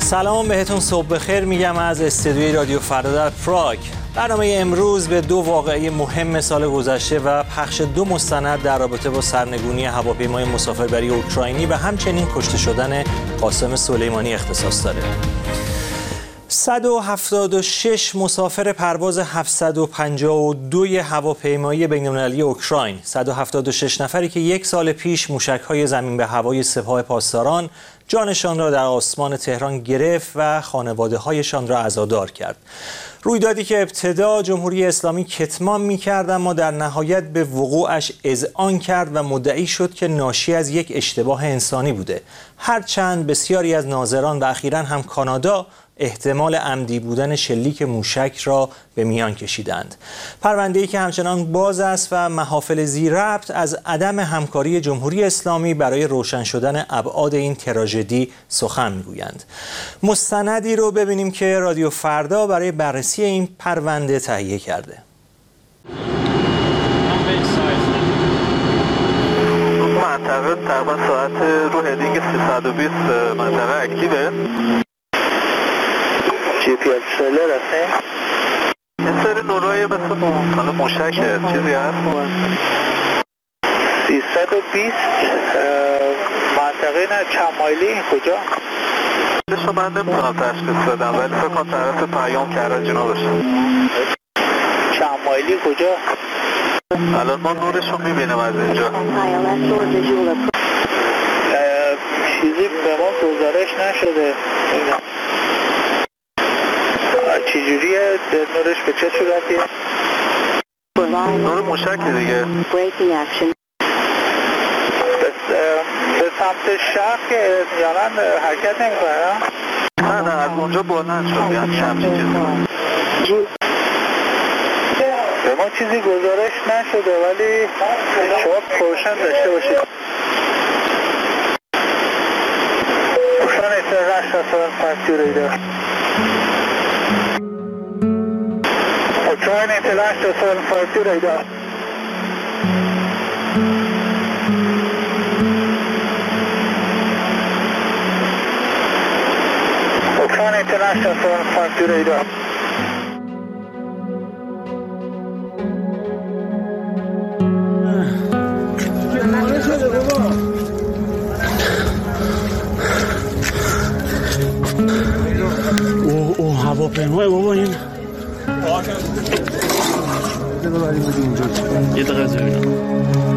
سلام بهتون، صبح بخیر میگم از استودیوی رادیو فردا در پراگ. برنامه امروز به دو واقعه مهم سال گذشته و پخش دو مستند در رابطه با سرنگونی هواپیمای مسافربری اوکراینی و همچنین کشته شدن قاسم سلیمانی اختصاص داره. 176 مسافر پرواز 752 هواپیمایی بین‌المللی اوکراین، 176 نفری که یک سال پیش موشک‌های زمین به هوای سپاه پاسداران جانشان را در آسمان تهران گرفت و خانواده‌هایشان را عزادار کرد. رویدادی که ابتدا جمهوری اسلامی کتمان می‌کرد اما در نهایت به وقوعش اذعان کرد و مدعی شد که ناشی از یک اشتباه انسانی بوده. هرچند بسیاری از ناظران و اخیراً هم کانادا احتمال عمدی بودن شلیک موشک را به میان کشیدند. پرونده‌ای که همچنان باز است و محافل ذی ربط از عدم همکاری جمهوری اسلامی برای روشن شدن ابعاد این تراژدی سخن می‌گویند. مستندی رو ببینیم که رادیو فردا برای بررسی این پرونده تهیه کرده. منطقه تقریبا ساعت رو هدینگ 320 منطقه اکتیوه. GPS سلر هسته؟ این سری نورای مثل موشک چیزی هست؟ 320 منطقه نه چند مایلی این کجا؟ شما من نمیتونم تشخیص بدم ولی فکر کنم طرف پیام کرجینا باشه. چند مایلی کجا؟ الان ما نورشو میبینیم از اینجا. چیزی به ما گزارش نشده. چجوریه نورش به چه صورتیه؟ نور موشک دیگه. به سمت شرق که میانن حرکت نمیکنه؟ نه از اونجا بلند شد یعنی همچین چیزی. به ما چیزی گزارش نشده ولی شما پروشن داشته باشید. پروشن international factory دار. Trying international 752 radar. Trying international 752 radar. هواپیمای بابا این یه دقیقه ببینم.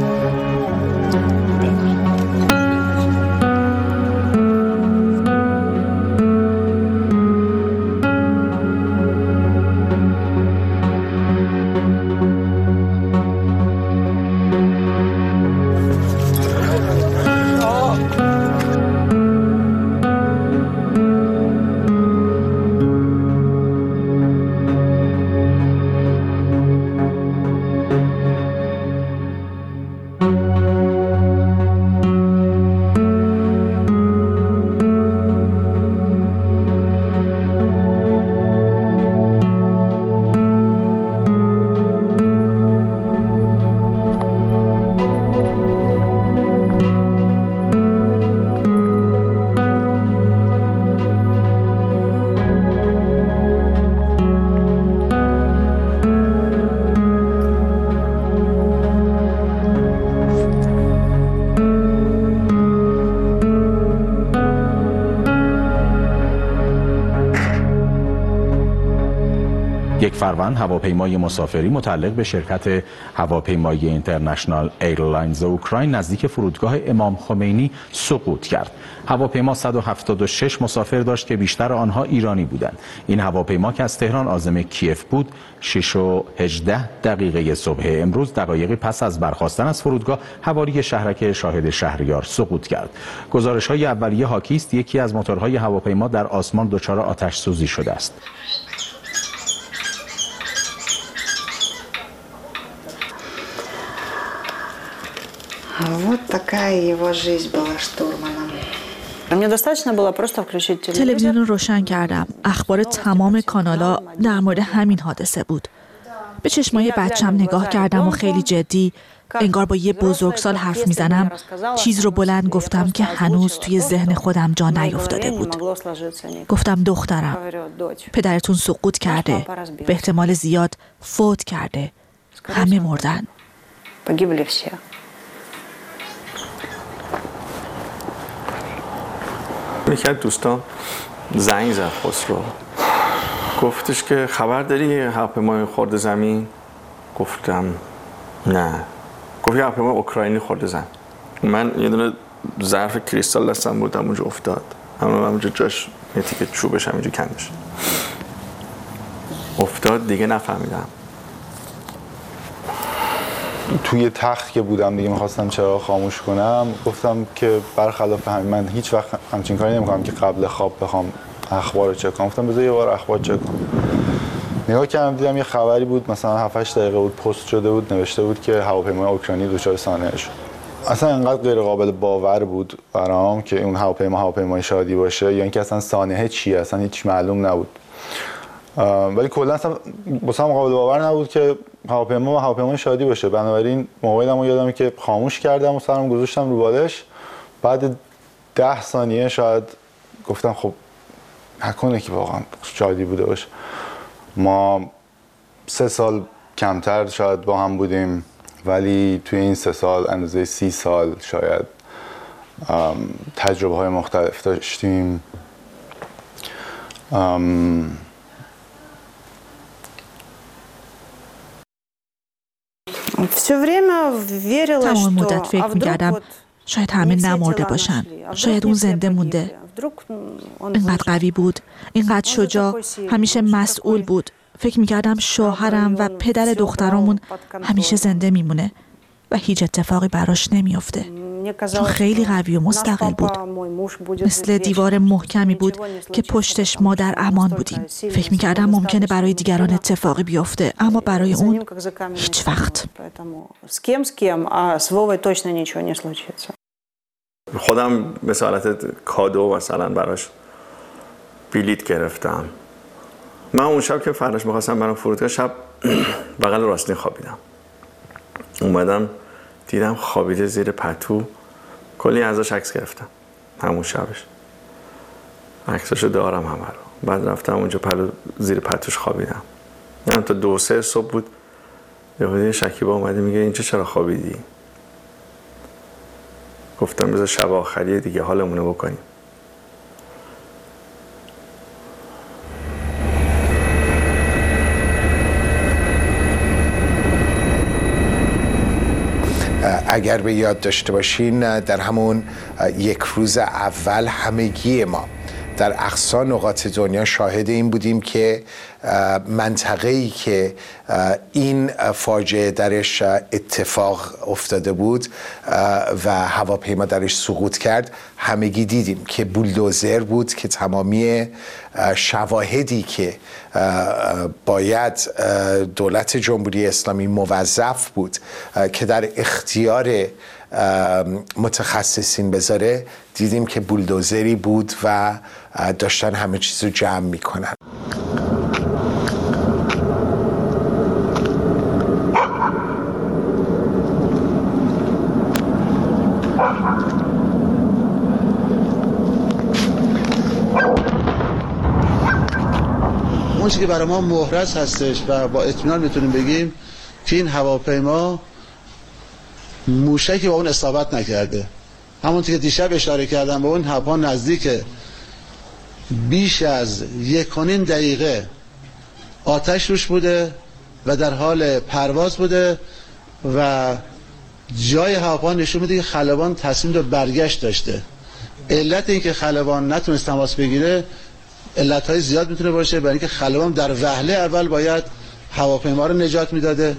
یک فروند هواپیمای مسافری متعلق به شرکت هواپیمایی اینترنشنال ایرلاینز اوکراین نزدیک فرودگاه امام خمینی سقوط کرد. هواپیما 176 مسافر داشت که بیشتر آنها ایرانی بودند. این هواپیما که از تهران عازم کیف بود 6:18 صبح امروز دقایقی پس از برخاستن از فرودگاه حوالی شهرک شاهد شهریار سقوط کرد. گزارش‌های اولیه حاکی است یکی از موتورهای هواپیما در آسمان دچار آتش سوزی شده است. Вот такая его жизнь была штурманом. تلویزیون رو روشن کردم. اخبار تمام کانالا در مورد همین حادثه بود. به چشمای بچم نگاه کردم و خیلی جدی، انگار با یه بزرگسال حرف میزنم، چیز رو بلند گفتم که هنوز توی ذهن خودم جا نیفتاده بود. گفتم دخترم، پدرتون سقوط کرده، به احتمال زیاد فوت کرده، همه مردن. یکی از دوستان زنگ زد خسرو، گفتش که خبر داری هواپیمای خورده زمین؟ گفتم نه. گفت یه هواپیمای اوکراینی خورده زمین. من یه دونه ظرف کریستال دستم بود، همونجا افتاد، همونجا جاش یه تیکه چوبش همینجا کندش افتاد، دیگه نفهمیدم. توی تخت که بودم دیگه میخواستم چراغ خاموش کنم، گفتم که برخلاف همین من هیچ وقت همچین کاری نمیکنم که قبل خواب بخوام اخبار رو چک کنم. گفتم بذار یه بار اخبار چک کنم. نگاه کردم دیدم یه خبری بود، مثلا 7-8 دقیقه بود پست شده بود، نوشته بود که هواپیمای اوکراینی دچار سانحه شد. اصلا انقدر غیر قابل باور بود برام که اون هواپیمای شادی باشه، یا اینکه اصلا سانحه چیه، اصلا هیچ معلوم نبود. ولی کلا اصلا واسم قابل باور نبود که هواپیمای شادی باشه. بنابراین موبایلمو یادمه که خاموش کردم و سرم گذاشتم رو بالش. بعد 10 ثانیه شاید گفتم خب نکنه که واقعا شادی بوده باشه. ما 3 سال کمتر شاید با هم بودیم، ولی توی این 3 سال اندازه 30 سال شاید تجربه های مختلف داشتیم. تمام مدت فکر می‌کردم شاید همه نمرده باشن، شاید اون زنده مونده. اینقدر قوی بود، اینقدر شجاع، همیشه مسئول بود. فکر می‌کردم شوهرم و پدر دخترامون همیشه زنده میمونه و هیچ اتفاقی براش نمیفته، چون خیلی قوی و مستقل بود. مثل دیوار محکمی بود که پشتش ما در امان بودیم. فکر می‌کردم ممکنه برای دیگران اتفاقی بیفته، اما برای اون هیچ وقت. خودم به حالت کادو مثلا براش بلیط گرفتم. من اون شب که فرداش می‌خواستم برام فرودگاه، شب بغل راستین خوابیدم. اومدم دیدم خوابیده زیر پتو، کلی ازش عکس گرفتم همون شبش، عکساشو دارم همه رو. بعد رفتم اونجا زیر پتوش خوابیدم. من تا 2-3 صبح بود، یه شکیبا اومده میگه اینجا چرا خوابیدی؟ گفتم بذار شب آخریه دیگه، حالمونو بکنیم. اگر به یاد داشته باشین، در همون 1 روز اول همگی ما در اقصی نقاط دنیا شاهد این بودیم که منطقه‌ای که این فاجعه درش اتفاق افتاده بود و هواپیما درش سقوط کرد، همگی دیدیم که بولدوزر بود که تمامی شواهدی که باید دولت جمهوری اسلامی موظف بود که در اختیار متخصصین بذاره، دیدیم که بولدوزری بود و داشتن همه چیز رو جمع میکنن. اون چیزی که برای ما محرز هستش و با اطمینان میتونیم بگیم که این هواپیما موشکی با اون اصابت نکرده. همونطور که دیشب اشاره کردم، به اون هواپیما نزدیک بیش از 1.5 دقیقه آتش روش بوده و در حال پرواز بوده و جای هواپیما نشون میده که خلبان تصمیم به برگشت داشته. علت این که خلبان نتونست تماس بگیره علتهای زیاد میتونه باشه، برای اینکه خلبان در وهله اول باید هواپیما رو نجات میداده.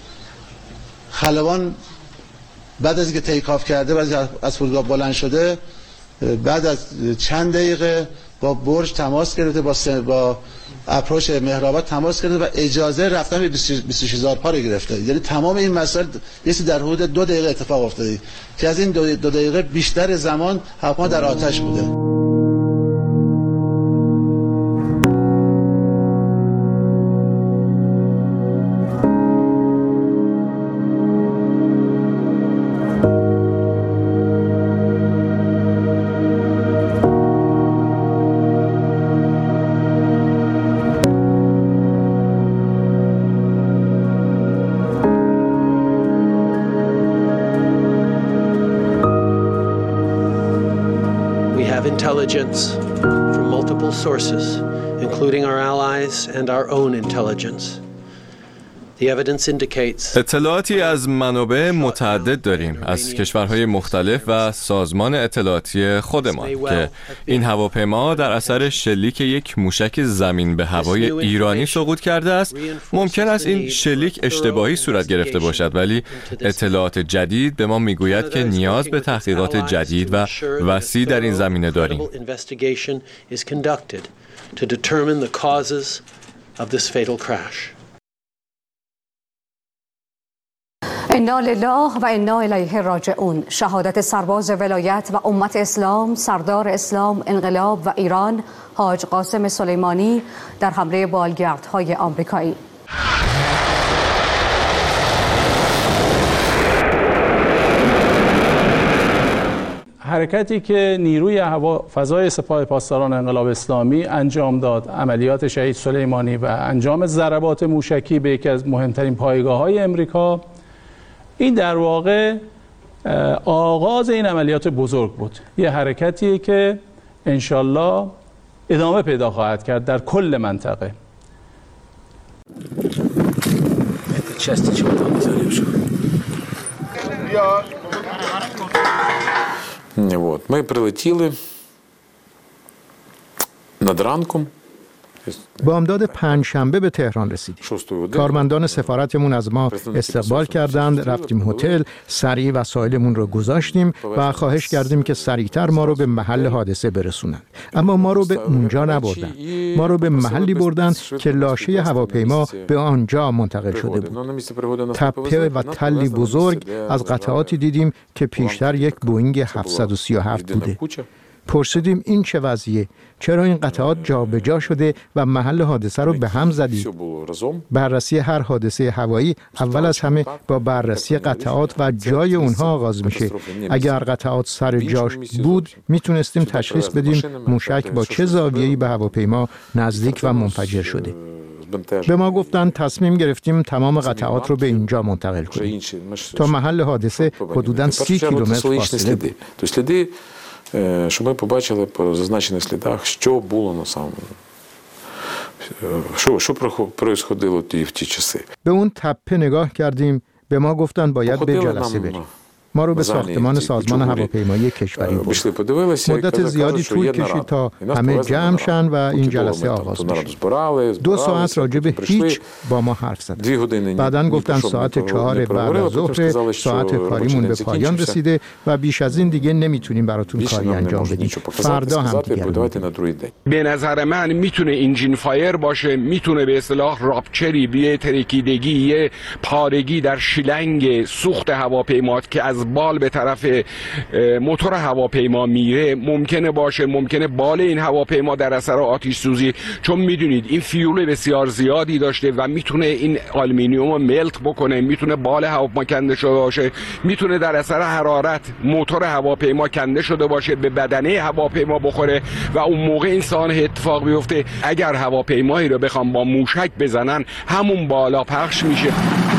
خلبان بعد از اینکه تیک آف کرده، بعد از فرودگاه بلند شده، بعد از چند دقیقه با برج تماس گرفته، با اپروچ مهرآباد تماس گرفته و اجازه رفتن به 26000 پا رو گرفته. یعنی تمام این مسائل یه چیزی در حدود 2 دقیقه اتفاق افتاده که از این 2 دقیقه بیشتر زمان هواپیما در آتش بوده. intelligence from multiple sources, including our allies and our own intelligence. اطلاعاتی از منابع متعدد داریم از کشورهای مختلف و سازمان اطلاعاتی خودمان که این هواپیما در اثر شلیک یک موشک زمین به هوای ایرانی سقوط کرده است. ممکن است این شلیک اشتباهی صورت گرفته باشد، ولی اطلاعات جدید به ما میگوید که نیاز به تحقیقات جدید و وسیع در این زمینه داریم. انا لله و انا الیه راجعون. شهادت سرباز ولایت و امت اسلام، سردار اسلام، انقلاب و ایران حاج قاسم سلیمانی در حمله بالگردهای آمریکایی. حرکتی که نیروی فضای سپاه پاسداران انقلاب اسلامی انجام داد، عملیات شهید سلیمانی و انجام ضربات موشکی به یکی از مهمترین پایگاه‌های امریکا، این در واقع آغاز این عملیات بزرگ بود. یه حرکتیه که انشالله ادامه پیدا خواهد کرد در کل منطقه. Вот. Мы прилетіли над ранком. بامداد پنجشنبه به تهران رسیدیم. کارمندان سفارتمون از ما استقبال کردند، رفتیم هتل، سریع وسایلمون رو گذاشتیم و خواهش کردیم که سریعتر ما رو به محل حادثه برسونند. اما ما رو به اونجا نبردن. ما رو به محلی بردن که لاشه هواپیما به آنجا منتقل شده بود. تپه و تلی بزرگ از قطعاتی دیدیم که پیشتر یک بوئینگ 737 بوده. پرسیدیم این چه وضعیه؟ چرا این قطعات جابجا شده و محل حادثه رو به هم زدید؟ بررسی هر حادثه هوایی اول از همه با بررسی قطعات و جای اونها آغاز میشه. اگر قطعات سر جاش بود میتونستیم تشخیص بدیم موشک با چه زاویه‌ای به هواپیما نزدیک و منفجر شده. به ما گفتن تصمیم گرفتیم تمام قطعات رو به اینجا منتقل کنیم. تا محل حادثه حدوداً 30 کیلومتر فاصله بود. Щоб ми побачили по зазначених слідах, що було на самому, що происходило в ті часи. به اون تپه نگاه کردیم، به ما گفتن باید به جلسه بریم. ما رو به ساختمان سازمان هواپیمایی کشوری برد. مدت زیادی طول کشید تا همه جمع شن و این جلسه آغاز بشه. 2 ساعت راجع به هیچ با ما حرف زدن. بعداً گفتن ساعت 4 بعد از ظهر ساعت کاریمون به پایان رسیده و بیش از این دیگه نمیتونیم براتون کاری انجام بدیم. فردا هم دیگه. به نظر من میتونه انجین فایر باشه، میتونه به اصطلاح راپچری، بیه ترکیدگی، یه پارگی در شیلنگ سوخت هواپیما که از بال به طرف موتور هواپیما میره ممکنه باشه. ممکنه بال این هواپیما در اثر آتش سوزی، چون میدونید این فیول بسیار زیادی داشته و میتونه این آلومینیوم رو ملت بکنه، میتونه بال هواپیما کنده شده باشه، میتونه در اثر حرارت موتور هواپیما کنده شده باشه، به بدنه هواپیما بخوره و اون موقع این سانحه اتفاق بیفته. اگر هواپیمایی رو بخوام با موشک بزنن همون بالا پخش میشه.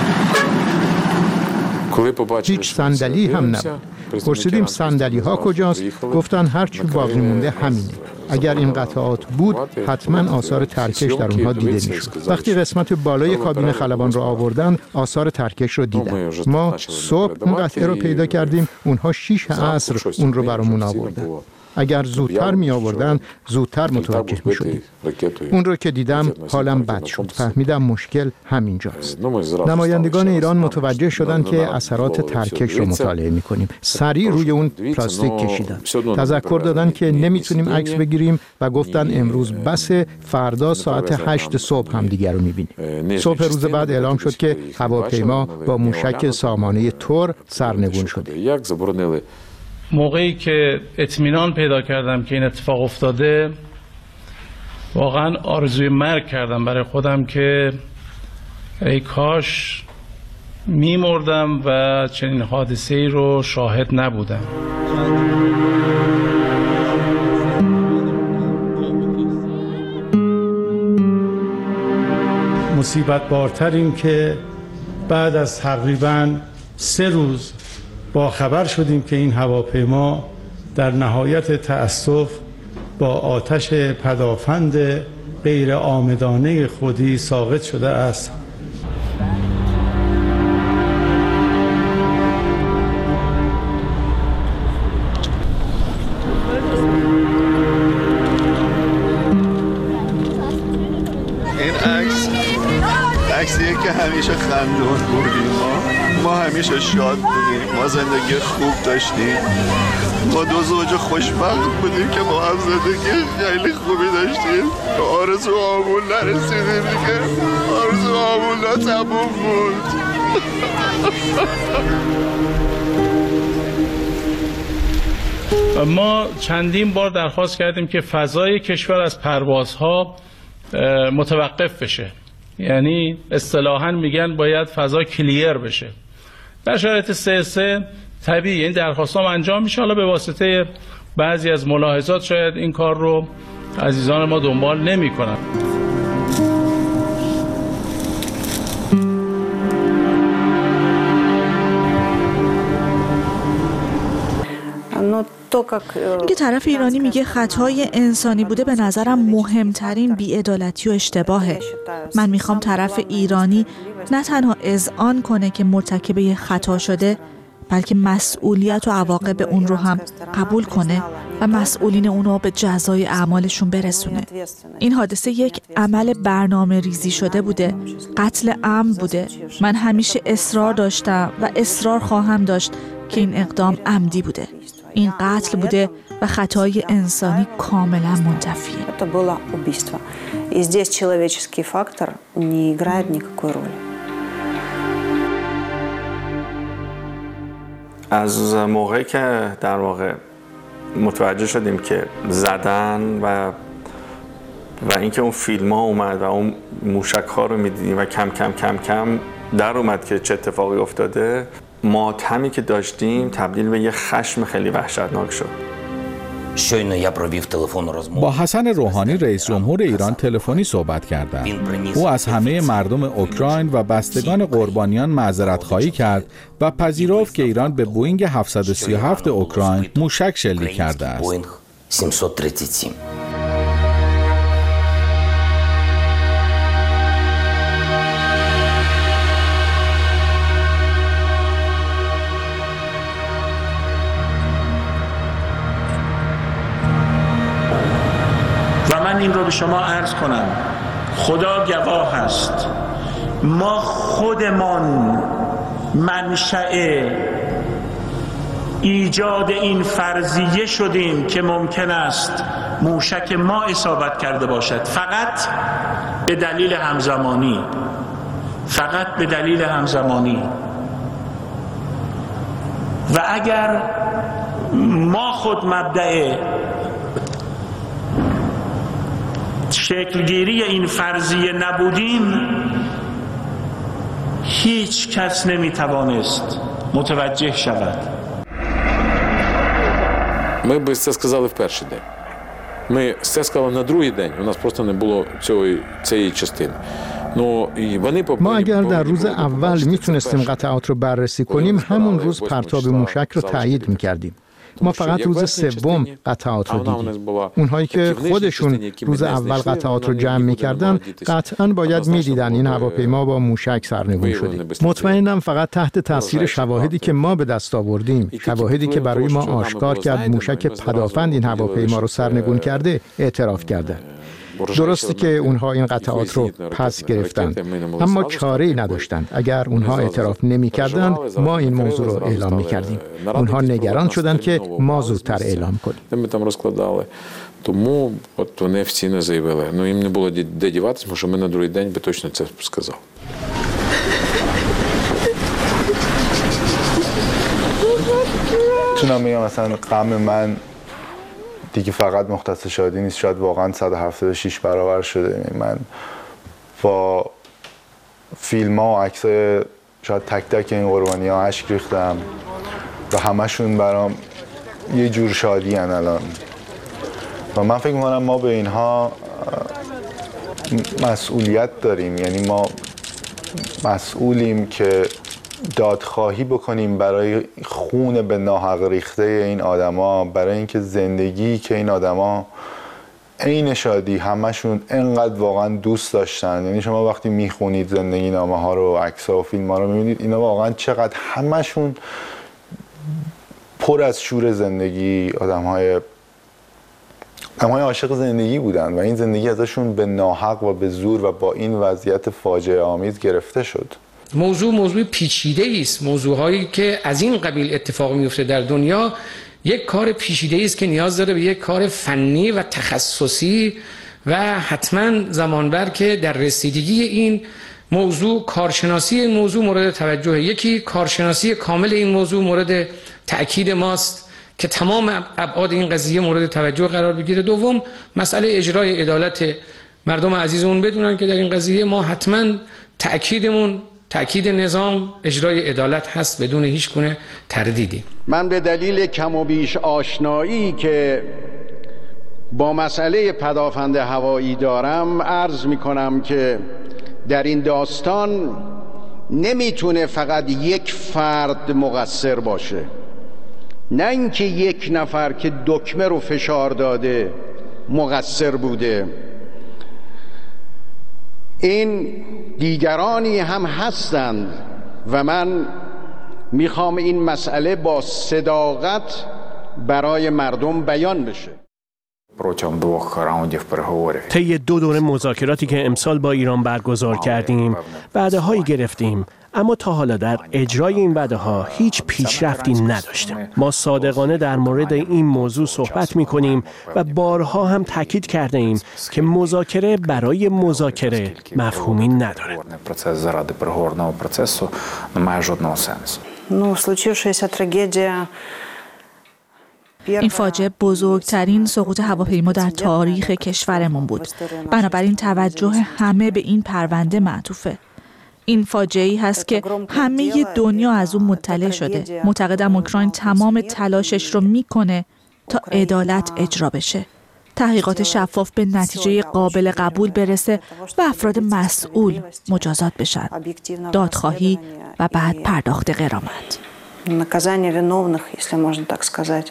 هیچ صندلی هم نبود. پرسیدیم صندلی ها کجاست؟ گفتن هرچی باقی مونده همینه. اگر این قطعات بود حتما آثار ترکش در اونها دیده میشد. وقتی قسمت بالای کابین خلبان رو آوردن آثار ترکش رو دیدن. ما صبح اون قطعه رو پیدا کردیم، اونها 6 عصر اون رو برامون آوردن. اگر زودتر می آوردن زودتر متوجه می شدیم. اون رو که دیدم حالم بد شد. فهمیدم مشکل همینجاست. نمایندگان ایران متوجه شدن که اثرات ترکش رو مطالعه می کنیم. سریع روی اون پلاستیک کشیدن. تذکر دادن که نمیتونیم عکس بگیریم و گفتن امروز بس، فردا ساعت 8 صبح هم دیگر رو می بینیم. صبح روز بعد اعلام شد که هواپیما با موشک سامانه تور سرنگون شده. موقعی که اطمینان پیدا کردم که این اتفاق افتاده، واقعا آرزوی مرگ کردم برای خودم که ای کاش میمردم و چنین حادثه‌ای رو شاهد نبودم. مصیبت بارتر این که بعد از تقریباً 3 روز با خبر شدیم که این هواپیما در نهایت تأسف با آتش پدافند غیر عامدانه خودی ساقط شده است. عکسیه که همیشه خندون بودیم، ما همیشه شاد بودیم، ما زندگی خوب داشتیم، ما دو زوج خوشبخت بودیم که ما هم زندگی خیلی خوبی داشتیم. آرزو آمون نرسیدیم دیگه، آرزو آمون تموم بود. ما چندین بار درخواست کردیم که فضای کشور از پروازها متوقف بشه، یعنی اصطلاحاً میگن باید فضا کلیر بشه. در شرایط 3-3 طبیعی این درخواستام انجام میشه. حالا به واسطه بعضی از ملاحظات شاید این کار رو عزیزان ما دنبال نمی‌کنن. اینکه طرف ایرانی میگه خطای انسانی بوده به نظرم مهمترین بی‌عدالتی و اشتباهه. من میخوام طرف ایرانی نه تنها اذعان کنه که مرتکب یه خطا شده، بلکه مسئولیت و عواقب اون رو هم قبول کنه و مسئولین اون رو به جزای اعمالشون برسونه. این حادثه یک عمل برنامه ریزی شده بوده، قتل عمد بوده. من همیشه اصرار داشتم و اصرار خواهم داشت که این اقدام عمدی بوده. این قتل بوده و خطای انسانی کاملا منتفیه. Это было убийство. И здесь человеческий фактор не играет никакой роли. از موقعی که در واقع متوجه شدیم که زدن و اینکه اون فیلم ها اومد و اون موشک ها رو میدیدیم و کم کم در اومد که چه اتفاقی افتاده، ماتمی که داشتیم تبدیل به یه خشم خیلی وحشتناک شد. با حسن روحانی رئیس جمهور ایران تلفنی صحبت کردند. او از همه مردم اوکراین و بستگان قربانیان معذرت خواهی کرد و پذیرفت که ایران به بوئینگ 737 اوکراین موشک شلیک کرده است. این رو به شما عرض کنم، خدا گواه است، ما خودمان منشأ ایجاد این فرضیه شدیم که ممکن است موشک ما اصابت کرده باشد، فقط به دلیل همزمانی. و اگر ما خود مبدأ شکلگیری این فرضیه نبودیم، هیچ کس نمیتوانست متوجه شود. Ми б це сказали в перший день. Ми це сказали на другий день, у нас просто не було цієї частини. ما اگر در روز اول میتونستیم قطعات رو بررسی کنیم، همون روز پرتاب موشک رو تایید میکردیم. ما فقط روز سوم قطعات رو دیدیم. اونهایی که خودشون روز اول قطعات رو جمع می‌کردن قطعاً باید می‌دیدن این هواپیما با موشک سرنگون شده. مطمئنم فقط تحت تاثیر شواهدی که ما به دست آوردیم، شواهدی که برای ما آشکار کرد موشک پدافند این هواپیما رو سرنگون کرده، اعتراف کردند. درسته که اونها این قطعات رو پس گرفتند، اما چاره‌ای نداشتند. اگر اونها اعتراف نمی‌کردند، ما این موضوع رو اعلام می‌کردیم. اونها نگران شدند که ما زودتر اعلام کنیم. Тому от вони офіційно заявили. Ну їм не було де діватися, тому що ми на другий день би точно це сказали. میتونم بگم مثلا غم من دیگه فقط مختص شادی نیست، شاید واقعا 176 برابر شده. من با فیلم ها و عکس شاید تک تک این قربانی ها اشک ریختم و همشون برام یه جور شادی هن الان. و من فکر میکنم ما به اینها مسئولیت داریم، یعنی ما مسئولیم که دادخواهی بکنیم برای خون به ناحق ریخته این آدما، برای اینکه زندگی که این آدما عین شادی همشون انقدر واقعا دوست داشتن. یعنی شما وقتی میخونید زندگی نامه ها رو، عکس ها و فیلم ها رو میبینید، اینا واقعا چقدر همشون پر از شور زندگی، آدم های عاشق زندگی بودن و این زندگی ازشون به ناحق و به زور و با این وضعیت فاجعه آمیز گرفته شد. موضوع پیچیده است. موضوعهایی که از این قبیل اتفاق میفته در دنیا یک کار پیچیده است که نیاز داره به یک کار فنی و تخصصی و حتما زمانبر که در رسیدگی این موضوع کارشناسی این موضوع مورد توجه. یکی کارشناسی کامل این موضوع مورد تأکید ماست که تمام ابعاد این قضیه مورد توجه قرار بگیره. دوم مسئله اجرای عدالت. مردم عزیزمون بدونن که در این قضیه ما حتما تأکید نظام اجرای عدالت هست بدون هیچ گونه تردیدی. من به دلیل کم و بیش آشنایی که با مسئله پدافند هوایی دارم عرض می کنم که در این داستان نمیتونه فقط یک فرد مقصر باشه، نه اینکه یک نفر که دکمه رو فشار داده مقصر بوده. این دیگرانی هم هستند و من میخوام این مسئله با صداقت برای مردم بیان بشه. طی 2 دوره مذاکراتی که امسال با ایران برگزار کردیم، وعده‌هایی گرفتیم، اما تا حالا در اجرای این وعده‌ها هیچ پیشرفتی نداشتیم. ما صادقانه در مورد این موضوع صحبت می‌کنیم و بارها هم تاکید کرده ایم که مذاکره برای مذاکره مفهومی نداره. این فاجعه بزرگترین سقوط هواپیما در تاریخ کشورمون بود. بنابراین توجه همه به این پرونده معطوفه. این فاجعه‌ای هست که همه دنیا از اون مطلع شده. معتقدم اوکراین تمام تلاشش رو میکنه تا عدالت اجرا بشه. تحقیقات شفاف به نتیجه قابل قبول برسه و افراد مسئول مجازات بشن. دادخواهی و بعد پرداخت غرامت. Наказание виновных, если можно так сказать.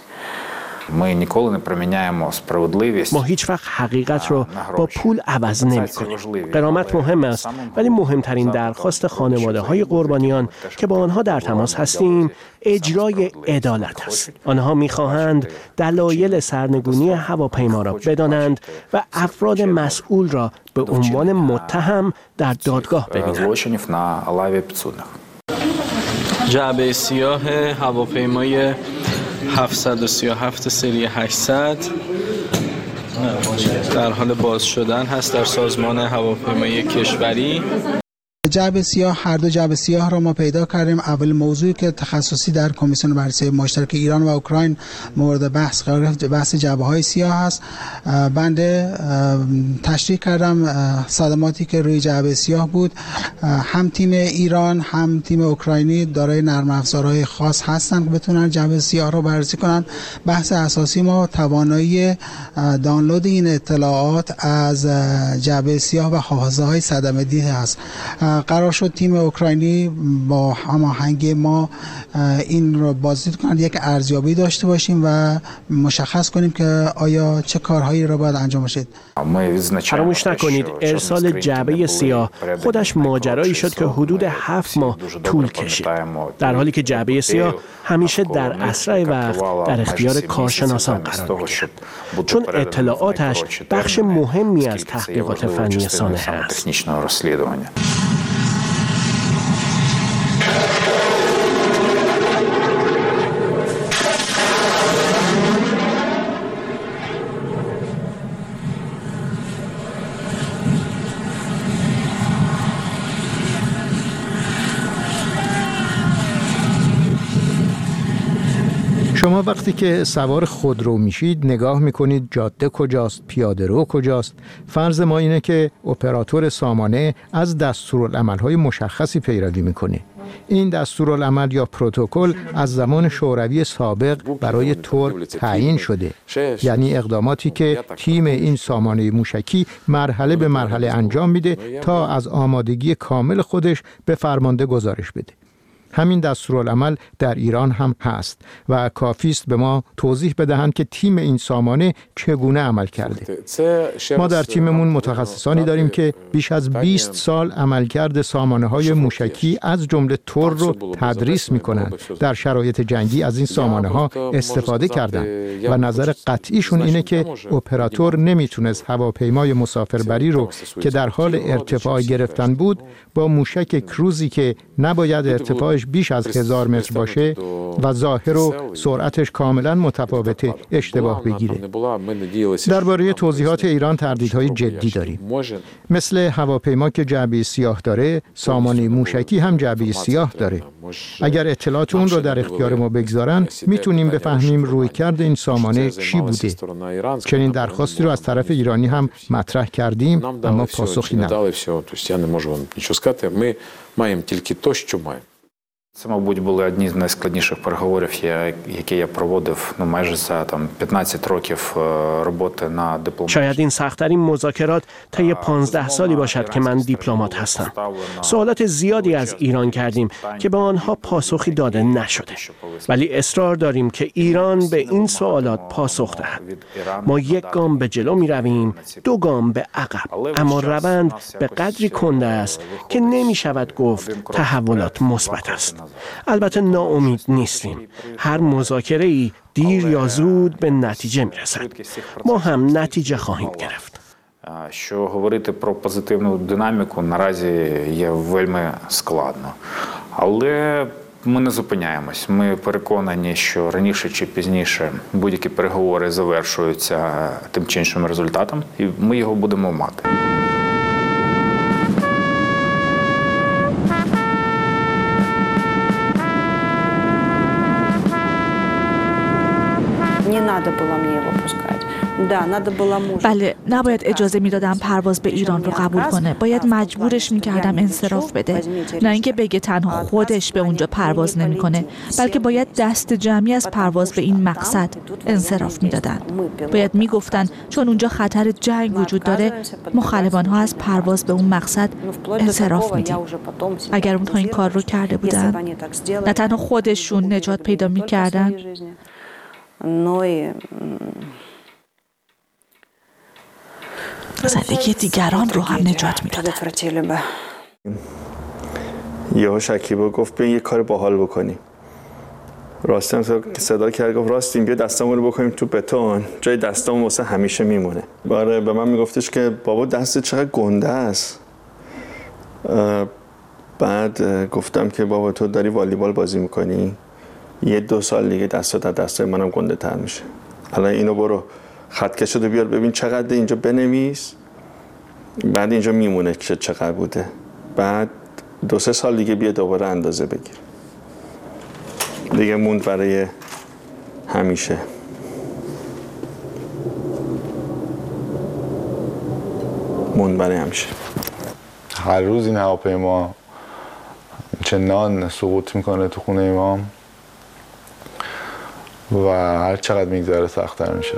ما هیچ وقت حقیقت رو با پول عوض نمی‌کنیم. غرامت مهم است، ولی مهمترین درخواست خانواده‌های قربانیان که با آنها در تماس هستیم اجرای عدالت است. آنها می‌خواهند دلایل سرنگونی هواپیما را بدانند و افراد مسئول را به عنوان متهم در دادگاه ببینند. جعبه سیاه هواپیمای 737 سری 800 در حال باز شدن هست در سازمان هواپیمایی کشوری. جعبه سیاه، هر دو جعبه سیاه را ما پیدا کردیم. اول موضوعی که تخصصی در کمیسیون بررسی مشترک ایران و اوکراین مورد بحث قرار گرفت بحث جعبه های سیاه است. بنده تشریح کردم صدماتی که روی جعبه سیاه بود. هم تیم ایران هم تیم اوکراینی دارای نرم افزارهای خاص هستند که بتونن جعبه سیاه را بررسی کنن. بحث اساسی ما توانایی دانلود این اطلاعات از جعبه سیاه و حافظه های صدمه‌دیده است. قرار شد تیم اوکراینی با هماهنگی ما این رو بازدید کنند، یک ارزیابی داشته باشیم و مشخص کنیم که آیا چه کارهایی را باید انجام بشه. فراموش نکنید ارسال جعبه سیاه خودش ماجرایی شد که حدود 7 ماه طول کشید، در حالی که جعبه سیاه همیشه در اسرع وقت در اختیار کارشناسان قرار می‌گیرد، چون اطلاعاتش بخش مهمی از تحقیقات فنی سانحه است. شما وقتی که سوار خودرو میشید نگاه میکنید جاده کجاست، پیاده رو کجاست. فرض ما اینه که اپراتور سامانه از دستورالعمل‌های مشخصی پیروی میکنه. این دستورالعمل یا پروتکل از زمان شوروی سابق برای ترک تعیین شده، یعنی اقداماتی که تیم این سامانه موشکی مرحله به مرحله انجام میده تا از آمادگی کامل خودش به فرمانده گزارش بده. همین دستورالعمل در ایران هم هست و کافی است به ما توضیح بدهند که تیم این سامانه چگونه عمل کرده. ما در تیممون متخصصانی داریم که بیش از 20 سال عملکرد سامانه‌های موشکی از جمله تور رو تدریس می‌کنند. در شرایط جنگی از این سامانه‌ها استفاده کردند و نظر قطعیشون اینه که اپراتور نمیتونست هواپیمای مسافربری رو که در حال ارتفاع گرفتن بود با موشک کروزی که نباید ارتفاعش بیش از 1000 متر باشه و ظاهر و سرعتش کاملا متفاوته اشتباه بگیره. درباره توضیحات ایران تردیدهای جدی داریم. مثل هواپیما که جعبه سیاه داره، سامانه موشکی هم جعبه سیاه داره. اگر اطلاعات اون رو در اختیار ما بگذارن میتونیم بفهمیم رویکرد این سامانه چی بوده. چنین درخواستی رو از طرف ایرانی هم مطرح کردیم اما پاسخی نداد. Маємо тільки те, що маємо. Це, мабуть, були одні з найскладніших переговорів, які я проводив майже за 15 років роботи на дипломатії. شاید این سخت‌ترین مذاکرات طی 15 سالی باشد که من دیپلمات هستم. سوالات زیادی از ایران کردیم که به آنها پاسخی داده نشده. ولی اصرار داریم که ایران به این سوالات پاسخ دهد. ما یک گام به جلو می‌رویم، 2 گام به عقب. اما روند به قدری کنده است که نمی‌شود گفت تحولات مثبت است. البته ناامید نیستیم. هر مذاکره‌ای دیر یا زود به نتیجه میرسد. ما هم نتیجه خواهیم گرفت. Що говорити про позитивну динаміку наразі є вельми складно. Але ми не зупиняємось. Ми переконані, що раніше чи пізніше будь-які переговори завершуються тим чи іншим результатом, і ми його будемо мати. Не надо было мне его пускать. Да, надо было мужу. بله، نباید اجازه میدادم پرواز به ایران رو قبول کنه. باید مجبورش میکردم انصراف بده. نه اینکه بگه تنها خودش به اونجا پرواز نمیکنه، بلکه باید دست جمعی از پرواز به این مقصد انصراف میدادن. باید میگفتن چون اونجا خطر جنگ وجود داره، مخالفان ها از پرواز به اون مقصد انصراف میدیم. اگر اونها این کار رو کرده بودن، نه تنها خودشون نجات پیدا میکردن، زندگی دیگران رو هم نجات میدادن. یهو شکیبا گفت بیا یه کار باحال بکنیم. راستم صدا کرد گفت راستیم بیا دستامون رو بکنیم تو بتون، جای دستامون واسه همیشه میمونه. باره به من میگفتش که بابا دست چقدر گنده است. بعد گفتم که بابا تو داری والیبال بازی میکنی، 1-2 سال دیگه دستات از دستای منم گنده تر میشه. الان اینو برو خطکش رو بیار ببین چقدر اینجا بنویس، بعد اینجا میمونه که چقدر بوده، بعد 2-3 سال دیگه بیا دوباره اندازه بگیر. دیگه موند برای همیشه. موند برای همیشه. هر روز این هواپیما چنان سقوط میکنه تو خونه امام و هر چقدر میگذره سخت‌تر میشه.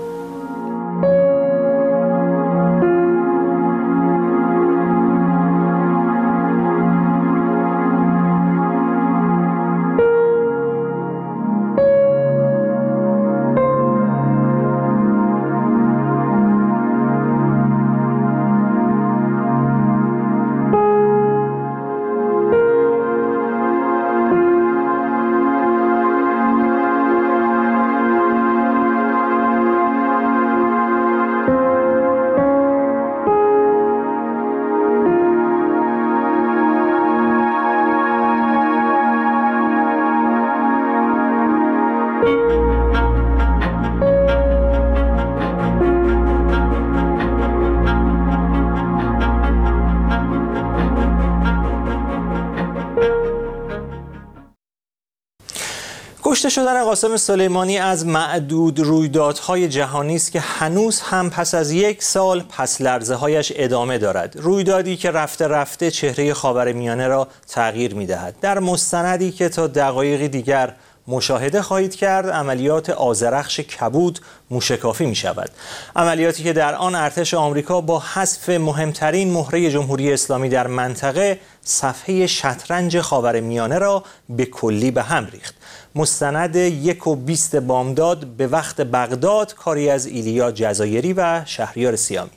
کشته شدن قاسم سلیمانی از معدود رویدادهای جهانی است که هنوز هم پس از 1 سال پس لرزه‌هایش ادامه دارد. رویدادی که رفته رفته چهره خاورمیانه را تغییر می‌دهد. در مستندی که تا دقایقی دیگر مشاهده خواهید کرد عملیات آذرخش کبود موشکافی می شود. عملیاتی که در آن ارتش آمریکا با حذف مهمترین مهره جمهوری اسلامی در منطقه صفحه شطرنج خاورمیانه را به کلی به هم ریخت. مستند 1:20 بامداد به وقت بغداد، کاری از ایلیا جزایری و شهریار سیامی.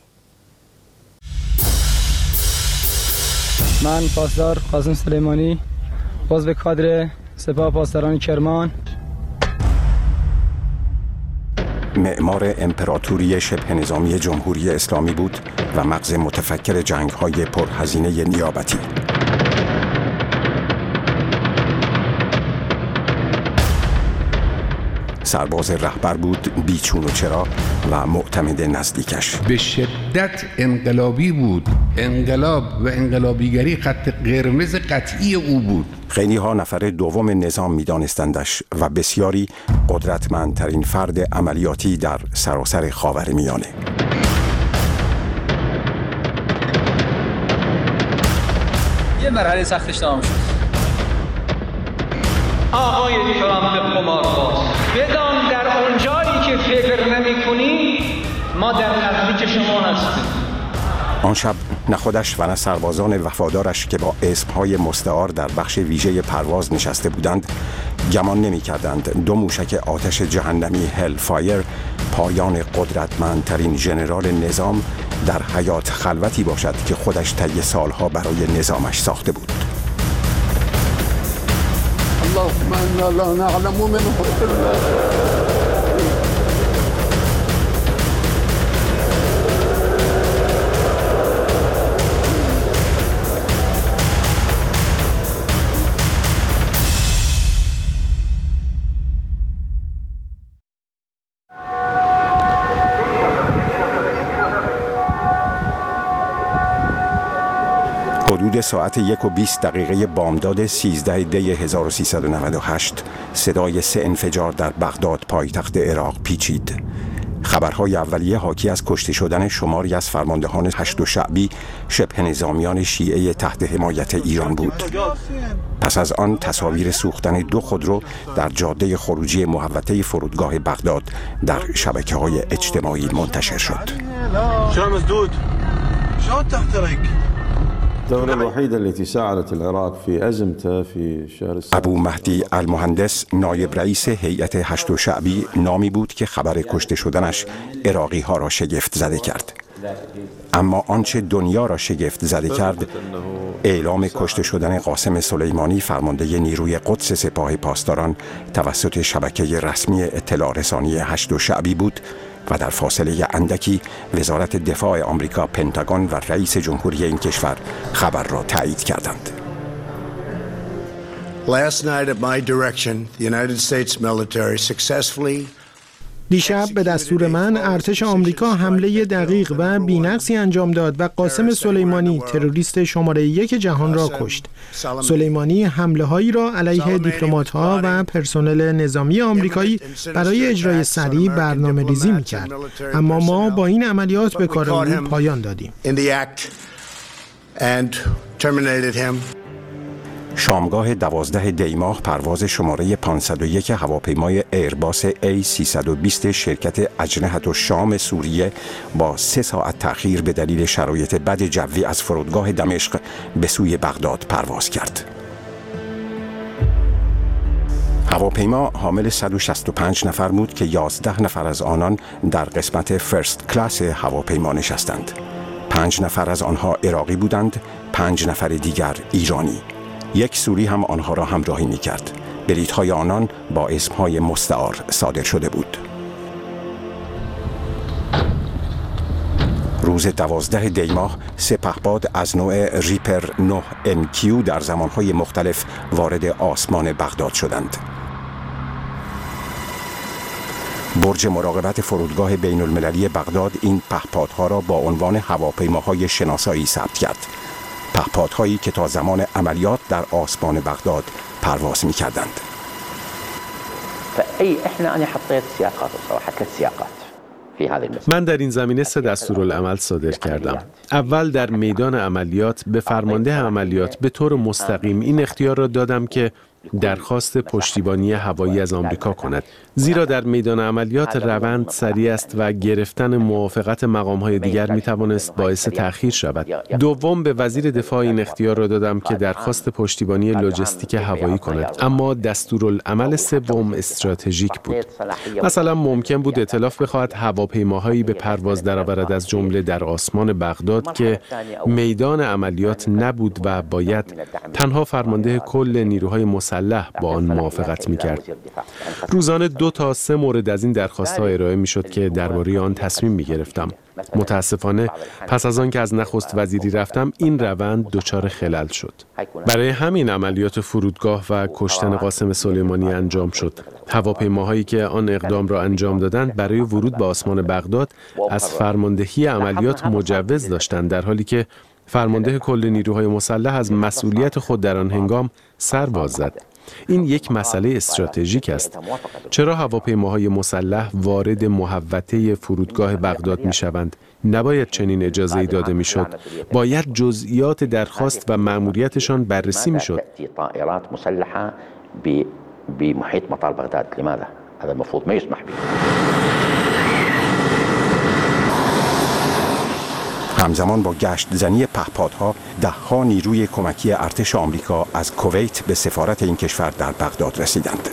من پاسدار قاسم سلیمانی، عضو کادر سپاه پاسداران کرمان. معمار امپراتوری شبه نظامی جمهوری اسلامی بود و مغز متفکر جنگ‌های پرهزینه نیابتی. سرباز رهبر بود، بیچون و چرا و معتمد نزدیکش. به شدت انقلابی بود. انقلاب و انقلابیگری خط قرمز قطعی او بود. خیلی ها نفر دوم نظام می دانستندش و بسیاری قدرتمندترین فرد عملیاتی در سراسر خاورمیانه. یه مرحله سختش تمام شد. آقای ترامپ قمارباز، بدان در اون جایی که فکر نمی‌کنی ما در نزدیک شما هستیم. آن شب نه خودش و نه سربازان وفادارش که با اسمهای مستعار در بخش ویژه پرواز نشسته بودند گمان نمی‌کردند دو موشک آتش جهنمی هل فایر پایان قدرتمندترین ژنرال نظام در حیات خلوتی باشد که خودش طی سالها برای نظامش ساخته بود. اللهم انا لا نعلم منه الا حدود ساعت 1:20 بامداد 13 دی 1398 صدای 3 انفجار در بغداد پایتخت عراق پیچید. خبرهای اولیه حاکی از کشته شدن شماری از فرماندهان هشت شعبی شبه نظامیان شیعه تحت حمایت ایران بود. پس از آن تصاویر سوختن 2 خودرو در جاده خروجی محوطه فرودگاه بغداد در شبکه‌های اجتماعی منتشر شد. شلون مسدود؟ شلون تحترق؟ الدولة الوحيدة التي ساعدت العراق في أزمته في شهر ابو مهدی المهندس نایب رئیس هیئت هشت شعبی نامی بود که خبر کشته شدنش عراقی ها را شگفت زده کرد. اما آنچه دنیا را شگفت زده کرد اعلام کشته شدن قاسم سلیمانی فرمانده نیروی قدس سپاه پاسداران توسط شبکه رسمی اطلاع رسانی هشت شعبی بود و در فاصله اندکی وزارت دفاع آمریکا پنتاگون و رئیس جمهوری این کشور خبر را تایید کردند. Last night at my direction, the United States military successfully دیشب به دستور من ارتش آمریکا حمله دقیق و بی‌نقصی انجام داد و قاسم سلیمانی تروریست شماره 1 جهان را کشت. سلیمانی حمله‌هایی را علیه دیپلمات‌ها و پرسنل نظامی آمریکایی برای اجرای سریع برنامه‌ریزی می‌کرد. اما ما با این عملیات به کار او پایان دادیم. شامگاه 12 دی ماه پرواز شماره 501 هواپیمای ایرباس A320 شرکت اجنحة الشام سوریه با 3 ساعت تأخیر به دلیل شرایط بد جوی از فرودگاه دمشق به سوی بغداد پرواز کرد. هواپیما حامل 165 نفر بود که 11 نفر از آنان در قسمت فرست کلاس هواپیما نشستند. 5 نفر از آنها عراقی بودند، 5 نفر دیگر ایرانی. 1 سوری هم آنها را همراهی می کرد. بلیط‌های آنان با اسمهای مستعار صادر شده بود. روز 12 دی ماه 3 پهپاد از نوع ریپر 9 MQ در زمانهای مختلف وارد آسمان بغداد شدند. برج مراقبت فرودگاه بین المللی بغداد این پهپادها را با عنوان هواپیماهای شناسایی ثبت کرد. پهپادهایی که تا زمان عملیات در آسمان بغداد پرواز می‌کردند. من در این زمینه 3 دستورالعمل صادر کردم. اول در میدان عملیات به فرمانده عملیات به طور مستقیم این اختیار را دادم که درخواست پشتیبانی هوایی از آمریکا کند، زیرا در میدان عملیات روند سریع است و گرفتن موافقت مقام‌های دیگر می‌توانست باعث تأخیر شود. دوم، به وزیر دفاع این اختیار را دادم که درخواست پشتیبانی لوجستیک هوایی کند، اما دستورالعمل سوم استراتژیک بود. مثلا ممکن بود ائتلاف بخواهد هواپیماهایی به پرواز درآورد، از جمله در آسمان بغداد که میدان عملیات نبود و باید تنها فرمانده کل نیروهای مسلح با آن موافقت می‌کرد. روزانه 2 تا 3 مورد از این درخواست‌ها ارائه می‌شد که درباره آن تصمیم می‌گرفتم. متاسفانه پس از آن که از نخست وزیری رفتم این روند دچار خلل شد. برای همین عملیات فرودگاه و کشتن قاسم سلیمانی انجام شد. هواپیماهایی که آن اقدام را انجام دادند برای ورود به آسمان بغداد از فرماندهی عملیات مجوز داشتند، در حالی که فرمانده کل نیروهای مسلح از مسئولیت خود در آن هنگام سر باز زد. این یک مسئله استراتژیک است. چرا هواپیماهای مسلح وارد محوطه فرودگاه بغداد می‌شوند؟ نباید چنین اجازه‌ای داده می‌شد. باید جزئیات درخواست و مأموریتشان بررسی می‌شد. بمحيط مطار بغداد، لماذا؟ هذا المفروض ما يسمح به. همزمان با گشت زنی پهپادها، ده‌ها نیروی کمکی ارتش آمریکا از کویت به سفارت این کشور در بغداد رسیدند.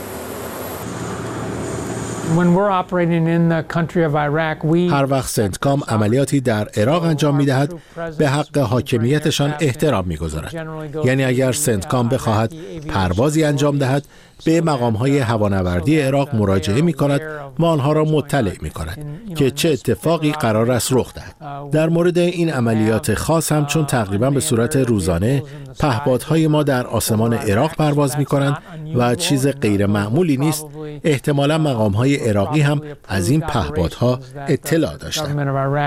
هر وقت سنتکام عملیاتی در عراق انجام می‌دهد، به حق حاکمیتشان احترام می‌گذارد. یعنی اگر سنتکام بخواهد پروازی انجام دهد، به مقام‌های هوانوردی عراق مراجعه می‌کند و آنها را مطلع می‌کند که چه اتفاقی قرار است رخ دهد. در مورد این عملیات خاص هم چون تقریبا به صورت روزانه پهپادهای ما در آسمان عراق پرواز می‌کنند و چیز غیر معمولی نیست، احتمالاً مقام‌های عراقی هم از این پهپادها اطلاع داشتند.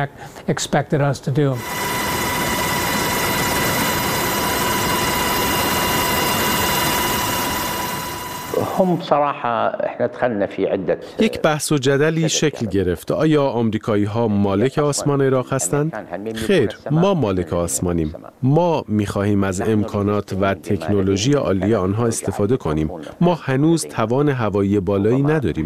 یک بحث و جدلی شکل گرفت. آیا آمریکایی‌ها مالک آسمان عراق هستند؟ خیر، ما مالک آسمانیم. ما می‌خواهیم از امکانات و تکنولوژی عالی آنها استفاده کنیم. ما هنوز توان هوایی بالایی نداریم.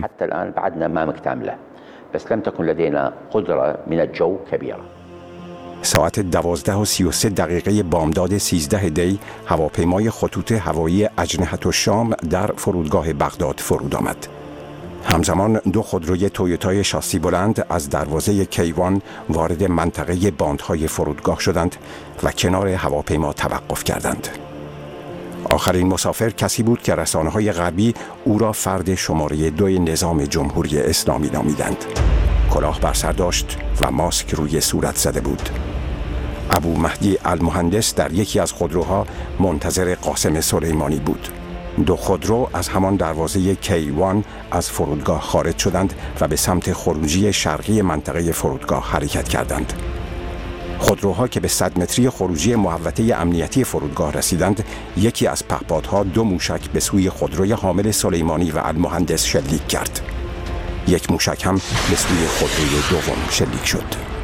ساعت 12:33 بامداد 13 دی هواپیمای خطوط هوایی اجنحة الشام در فرودگاه بغداد فرود آمد. همزمان 2 خودروی تویوتای شاسی بلند از دروازه کیوان وارد منطقه باندهای فرودگاه شدند و کنار هواپیما توقف کردند. آخرین مسافر کسی بود که رسانه‌های غربی او را فرد شماره 2 نظام جمهوری اسلامی نامیدند. کلاه بر سر داشت و ماسک روی صورت زده بود. ابو مهدی المهندس در یکی از خودروها منتظر قاسم سلیمانی بود. 2 خودرو از همان دروازه کیوان از فرودگاه خارج شدند و به سمت خروجی شرقی منطقه فرودگاه حرکت کردند. خودروها که به 100 متری خروجی محوطه امنیتی فرودگاه رسیدند، یکی از پهپادها 2 موشک به سوی خودروی حامل سلیمانی و المهندس شلیک کرد. 1 موشک هم به سوی خودروی دوم شلیک شد.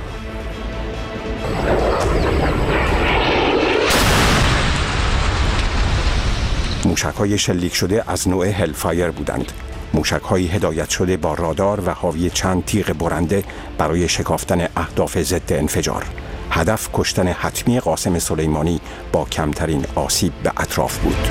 موشک‌های شلیک شده از نوع هلفایر بودند. موشک‌های هدایت شده با رادار و حاوی چند تیغ برنده برای شکافتن اهداف ضد انفجار. هدف کشتن حتمی قاسم سلیمانی با کمترین آسیب به اطراف بود.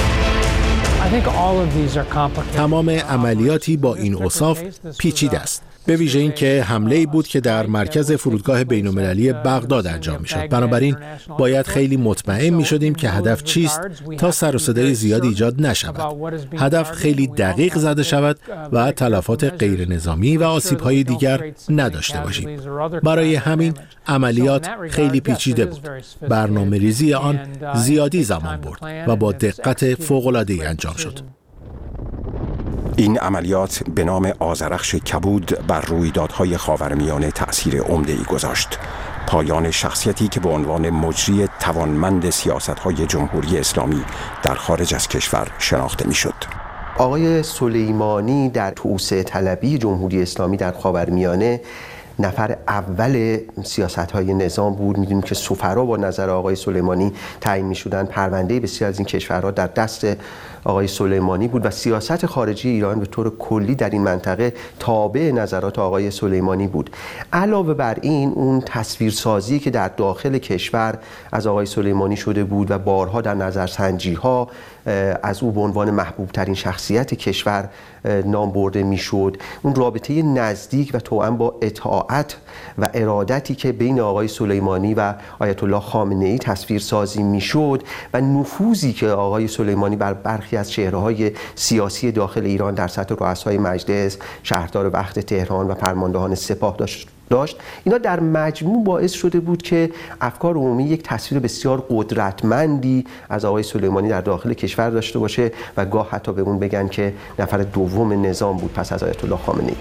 تمام عملیاتی با این اوصاف پیچیده است. به ویژه این که حمله‌ای بود که در مرکز فرودگاه بین‌المللی بغداد انجام می‌شد. بنابراین باید خیلی مطمئن می‌شدیم که هدف چیست تا سر و صدای زیاد ایجاد نشود. هدف خیلی دقیق زده شود و تلفات غیر نظامی و آسیب‌های دیگر نداشته باشیم. برای همین عملیات خیلی پیچیده بود. برنامه‌ریزی آن زیادی زمان برد و با دقت فوق‌العاده‌ای انجام شد. این عملیات به نام آذرخش کبود بر رویدادهای خاورمیانه تأثیر عمده‌ای گذاشت. پایان شخصیتی که به عنوان مجری توانمند سیاست‌های جمهوری اسلامی در خارج از کشور شناخته می‌شد. آقای سلیمانی در توسعه طلبی جمهوری اسلامی در خاورمیانه نفر اول سیاست‌های نظام بود. می‌دونیم که سفرا با نظر آقای سلیمانی تعیین می‌شدند. پرونده بسیار از این کشورها در دست آقای سلیمانی بود و سیاست خارجی ایران به طور کلی در این منطقه تابع نظرات آقای سلیمانی بود. علاوه بر این اون تصویرسازی که در داخل کشور از آقای سلیمانی شده بود و بارها در نظرسنجی‌ها از او به عنوان محبوب ترین شخصیت کشور نام برده میشد، اون رابطه نزدیک و توأم با اطاعت و ارادتی که بین آقای سلیمانی و آیت الله خامنه‌ای تصویر سازی میشد و نفوذی که آقای سلیمانی بر برخی از چهره‌های سیاسی داخل ایران در سطح رؤسای مجلس، شهردار وقت تهران و فرماندهان سپاه داشت، اینا در مجموع باعث شده بود که افکار عمومی یک تصویر بسیار قدرتمندی از آقای سلیمانی در داخل کشور داشته باشه و گاه حتی به اون بگن که نفر دوم نظام بود پس از آیت الله خامنه‌ای.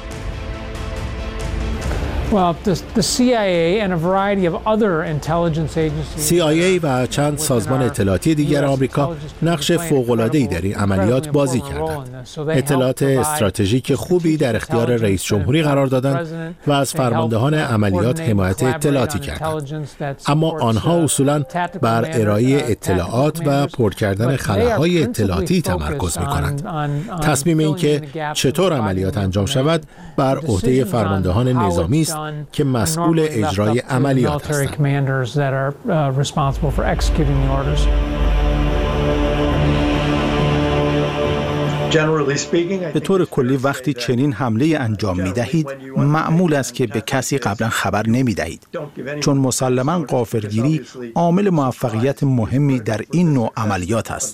CIA و چند سازمان اطلاعاتی دیگر آمریکا نقش فوق‌العاده‌ای در این عملیات بازی کردند. اطلاعات استراتژیک خوبی در اختیار رئیس جمهوری قرار دادند و از فرماندهان عملیات حمایت اطلاعاتی کردند. اما آنها اصولاً بر ارائه اطلاعات و پر کردن خلاهای اطلاعاتی تمرکز می‌کنند. تصمیم اینکه چطور عملیات انجام شود بر عهده فرماندهان نظامی است که مسئول اجرای عملیات هستند. به طور کلی وقتی چنین حمله انجام می دهید معمول است که به کسی قبلا خبر نمی دهید، چون مسلماً غافلگیری عامل موفقیت مهمی در این نوع عملیات است.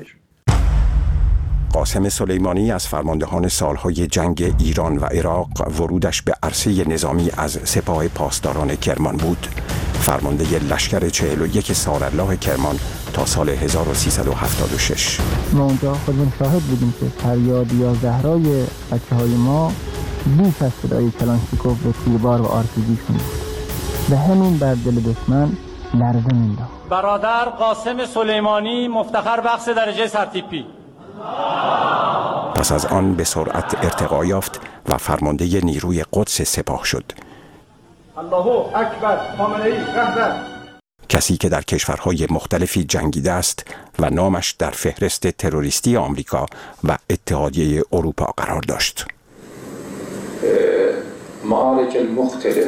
قاسم سلیمانی از فرماندهان سالهای جنگ ایران و عراق ورودش به عرصه نظامی از سپاه پاسداران کرمان بود. فرمانده لشکر 41 سارالله کرمان تا سال 1376. ما اونجا خودمون شاهد بودیم که فریاد یا زهرای بچه‌های ما بیش از صدای کلانشیکوف به تیربار و آرپیجی شد و همین بر دل دشمن لرزه مینداخت. برادر قاسم سلیمانی مفتخر بخش درجه سرتیپی. پس از آن به سرعت ارتقا یافت و فرمانده نیروی قدس سپاه شد. الله اکبر، خامنه‌ای رهبر. کسی که در کشورهای مختلفی جنگیده است و نامش در فهرست تروریستی آمریکا و اتحادیه اروپا قرار داشت. معارك المختلف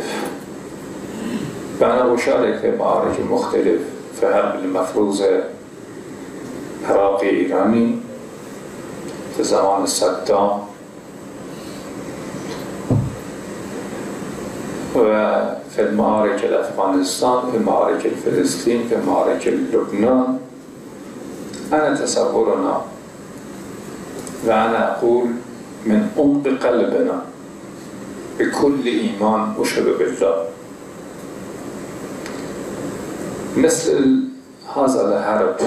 فأنا أشارك معارك مختلف في حرب المفروضة عراقي إيراني في زمان صدام وفي المعارك الأفغانستان في معارك فلسطين في معارك لبنان. أنا تصورنا وأنا أقول من عمق قلبنا بكل إيمان وشهد بالله مثل هذا الحرب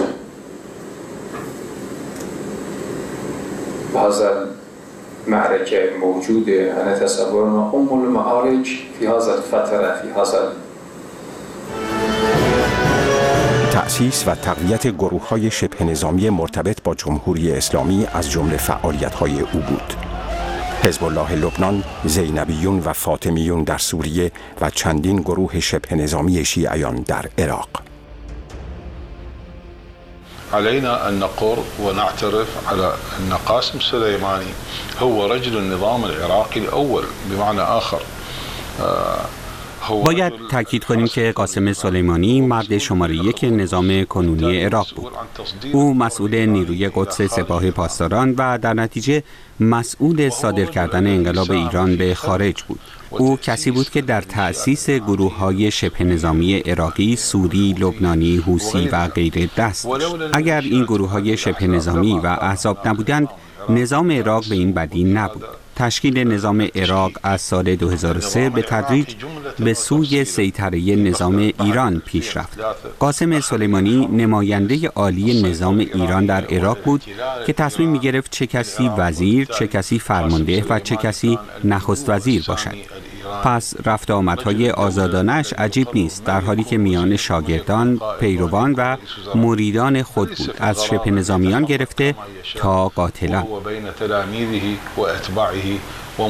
هذا المعركة موجودة. أنا تصورنا المعارك في هذا الفترة في هذا تأسیس و تقویت گروه‌های شبه نظامی مرتبط با جمهوری اسلامی از جمله فعالیت‌های او بود. حزب الله لبنان، زینبیون و فاطمیون در سوریه و چندین گروه شبه نظامی شیعیان در عراق. علينا أن نقر ونعترف على أن قاسم سليماني هو رجل النظام العراقي الأول بمعنى آخر. باید تاکید کنیم که قاسم سلیمانی مرد شماره یک نظام کنونی عراق بود. او مسئول نیروی قدس سپاه پاسداران و در نتیجه مسئول صادر کردن انقلاب ایران به خارج بود. او کسی بود که در تأسیس گروه‌های شبه نظامی عراقی، سوری، لبنانی، حوثی و غیره دست داشت. اگر این گروه‌های شبه نظامی و احزاب نبودند، نظام عراق به این بدی نبود. تشکیل نظام عراق از سال 2003 به تدریج به سوی سیطره نظام ایران پیش رفت. قاسم سلیمانی نماینده عالی نظام ایران در عراق بود که تصمیم می‌گرفت چه کسی وزیر، چه کسی فرمانده و چه کسی نخست وزیر باشد. پس رفت آمدهای آزادانش عجیب نیست، در حالی که میان شاگردان، پیروان و مریدان خود بود، از شبه نظامیان گرفته تا قاتلان.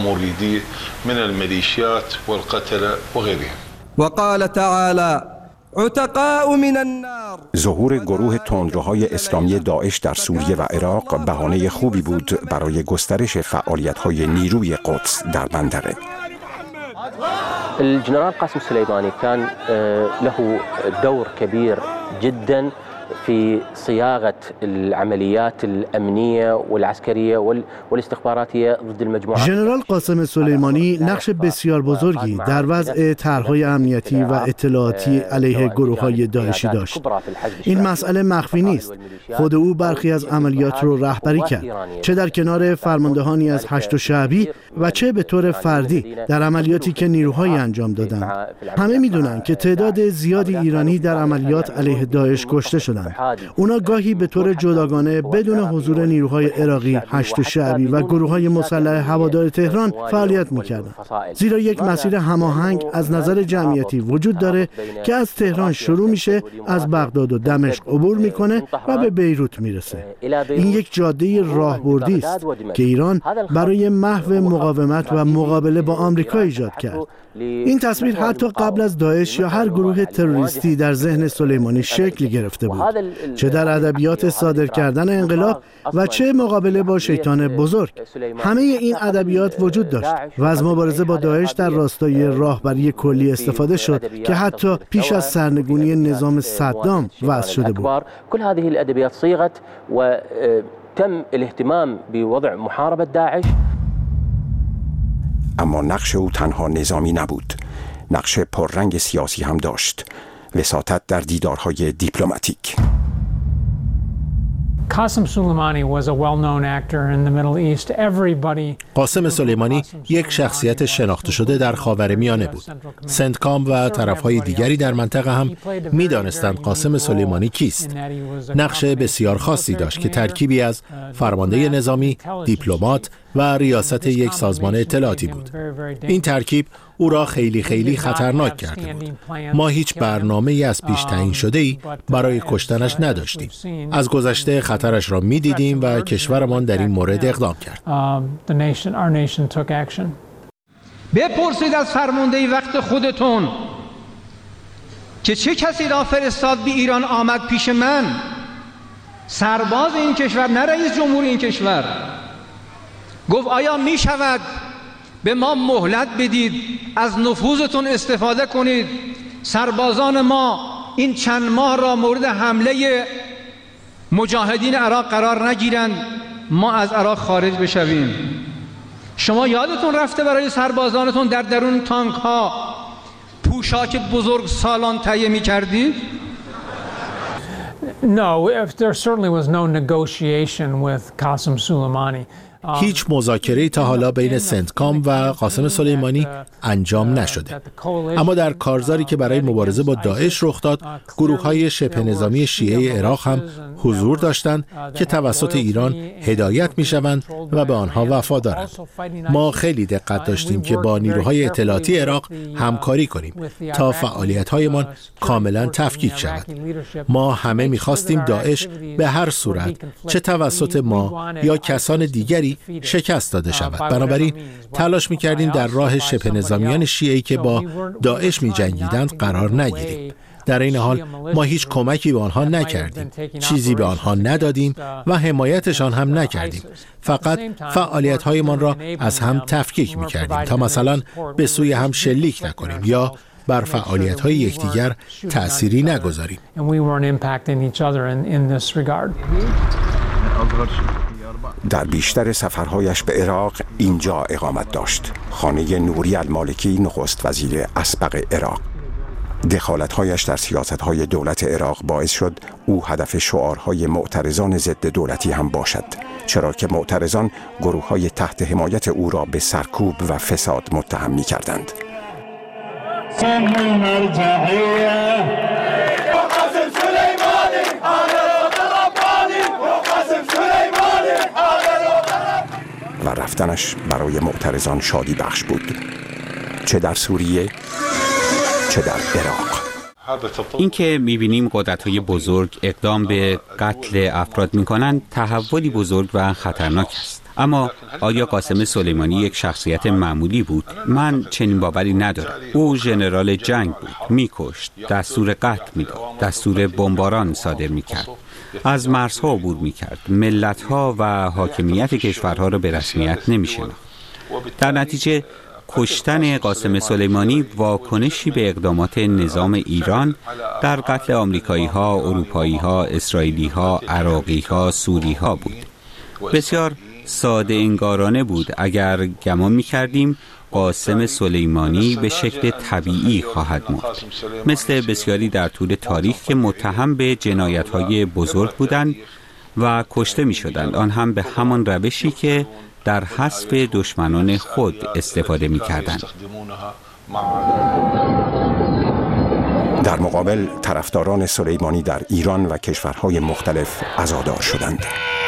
وقال تعالى ظهور گروه تندروهای اسلامی داعش در سوریه و عراق بهانه خوبی بود برای گسترش فعالیت‌های نیروی قدس در منطقه. الجنرال قاسم سليماني كان له دور كبير جدا في صياغة العمليات الأمنية والعسكرية والاستخباراتية ضد المجموعات. ژنرال قاسم سلیمانی نقش بسیار بزرگی در وضع طرح‌های امنیتی و اطلاعاتی علیه گروه‌های داعشی داشت. این مسئله مخفی نیست. خود او برخی از عملیات را رهبری کرد، چه در کنار فرماندهانی از هشت شعبی و چه به طور فردی در عملیاتی که نیروهایی انجام دادند. همه می‌دونند که تعداد زیادی ایرانی در عملیات علیه داعش کشته شدند. اونا گاهی به طور جداگانه بدون حضور نیروهای عراقی، هشت شعبی و گروه‌های مسلح هوادار تهران فعالیت می‌کردند. زیرا یک مسیر هماهنگ از نظر جمعیتی وجود داره که از تهران شروع میشه، از بغداد و دمشق عبور میکنه و به بیروت میرسه. این یک جاده راهبردی است که ایران برای محو مقاومت و مقابله با آمریکا ایجاد کرد. این تصویر حتی قبل از داعش یا هر گروه تروریستی در ذهن سلیمانی شکل گرفته بود، چه در ادبیات صادر کردن انقلاب و چه مقابله با شیطان بزرگ. همه این ادبیات وجود داشت و از مبارزه با داعش در راستای راهبری کلی استفاده شد که حتی پیش از سرنگونی نظام صدام وضع شده بود. كل هذه الادبيات صيغت وتم الاهتمام بوضع محاربة داعش. اما نقش او تنها نظامی نبود، نقش پررنگ سیاسی هم داشت، وساطت در دیدارهای دیپلماتیک. قاسم سلیمانی یک شخصیت شناخته شده در خاورمیانه بود. سنتکام و طرفهای دیگری در منطقه هم می‌دانستند قاسم سلیمانی کیست. نقش بسیار خاصی داشت که ترکیبی از فرمانده نظامی، دیپلمات و ریاست یک سازمان اطلاعاتی بود. این ترکیب او را خیلی خطرناک کرده بود. ما هیچ برنامه‌ای از پیش تعیین شده‌ای برای کشتنش نداشتیم. از گذشته خطرش را می‌دیدیم و کشورمان در این مورد اقدام کرد. بپرسید از فرمانده وقت خودتون که چه کسی را فرستاد به ایران آمد پیش من؟ سرباز این کشور، نه رئیس جمهور این کشور. گفت آیا می شود به ما مهلت بدید، از نفوذتون استفاده کنید، سربازان ما این چند ماه را مورد حمله مجاهدین عراق قرار نگیرند، ما از عراق خارج بشویم؟ شما یادتون رفته برای سربازانتون در درون تانک ها پوشاک بزرگ سالان تهیه می کردید؟ No, there certainly was no negotiation with Qasem Soleimani. هیچ مذاکره‌ای تا حالا بین سنتکام و قاسم سلیمانی انجام نشده. اما در کارزاری که برای مبارزه با داعش رخ داد، گروه‌های شبه نظامی شیعه عراق هم حضور داشتند که توسط ایران هدایت می‌شوند و به آنها وفادارند. ما خیلی دقت داشتیم که با نیروهای اطلاعاتی عراق همکاری کنیم تا فعالیت‌هایمان کاملاً تفکیک شود. ما همه می‌خواستیم داعش به هر صورت، چه توسط ما یا کسان دیگری، شکست داده شود. بنابراین تلاش می‌کردیم در راه شبه نظامیان شیعه‌ای که با داعش می‌جنگیدند قرار نگیریم. در این حال ما هیچ کمکی به آنها نکردیم، چیزی به آنها ندادیم و حمایتشان هم نکردیم. فقط فعالیت‌هایمان را از هم تفکیک می‌کردیم تا مثلا به سوی هم شلیک نکنیم یا بر فعالیت‌های یکدیگر تأثیری نگذاریم. در بیشتر سفرهایش به عراق اینجا اقامت داشت. خانه نوری المالکی، نخست وزیر اسبق عراق. دخالت‌هایش در سیاست‌های دولت عراق باعث شد او هدف شعارهای معترضان ضد دولتی هم باشد، چرا که معترضان گروه‌های تحت حمایت او را به سرکوب و فساد متهم می‌کردند. و رفتنش برای معترضان شادی بخش بود، چه در سوریه چه در عراق. این که می‌بینیم قدرت‌های بزرگ اقدام به قتل افراد می‌کنند تحولی بزرگ و خطرناک است. اما آیا قاسم سلیمانی یک شخصیت معمولی بود؟ من چنین باوری ندارم. او ژنرال جنگ بود، میکشت، دستور قتل میداد، دستور بمباران صادر میکرد، از مرزها عبور میکرد، ملتها و حاکمیت کشورها را به رسمیت نمیشناخت. در نتیجه کشتن قاسم سلیمانی واکنشی به اقدامات نظام ایران در قتل آمریکایی‌ها، اروپایی‌ها، اسرائیلی‌ها، عراقی‌ها، سوری‌ها بود. بسیار ساده انگارانه بود اگر گمان می‌کردیم قاسم سلیمانی به شکل طبیعی خواهد مرد، مثل بسیاری در طول تاریخ که متهم به جنایت‌های بزرگ بودند و کشته می‌شدند، آن هم به همان روشی که در حذف دشمنان خود استفاده می‌کردند. در مقابل طرفداران سلیمانی در ایران و کشورهای مختلف عزادار شدند.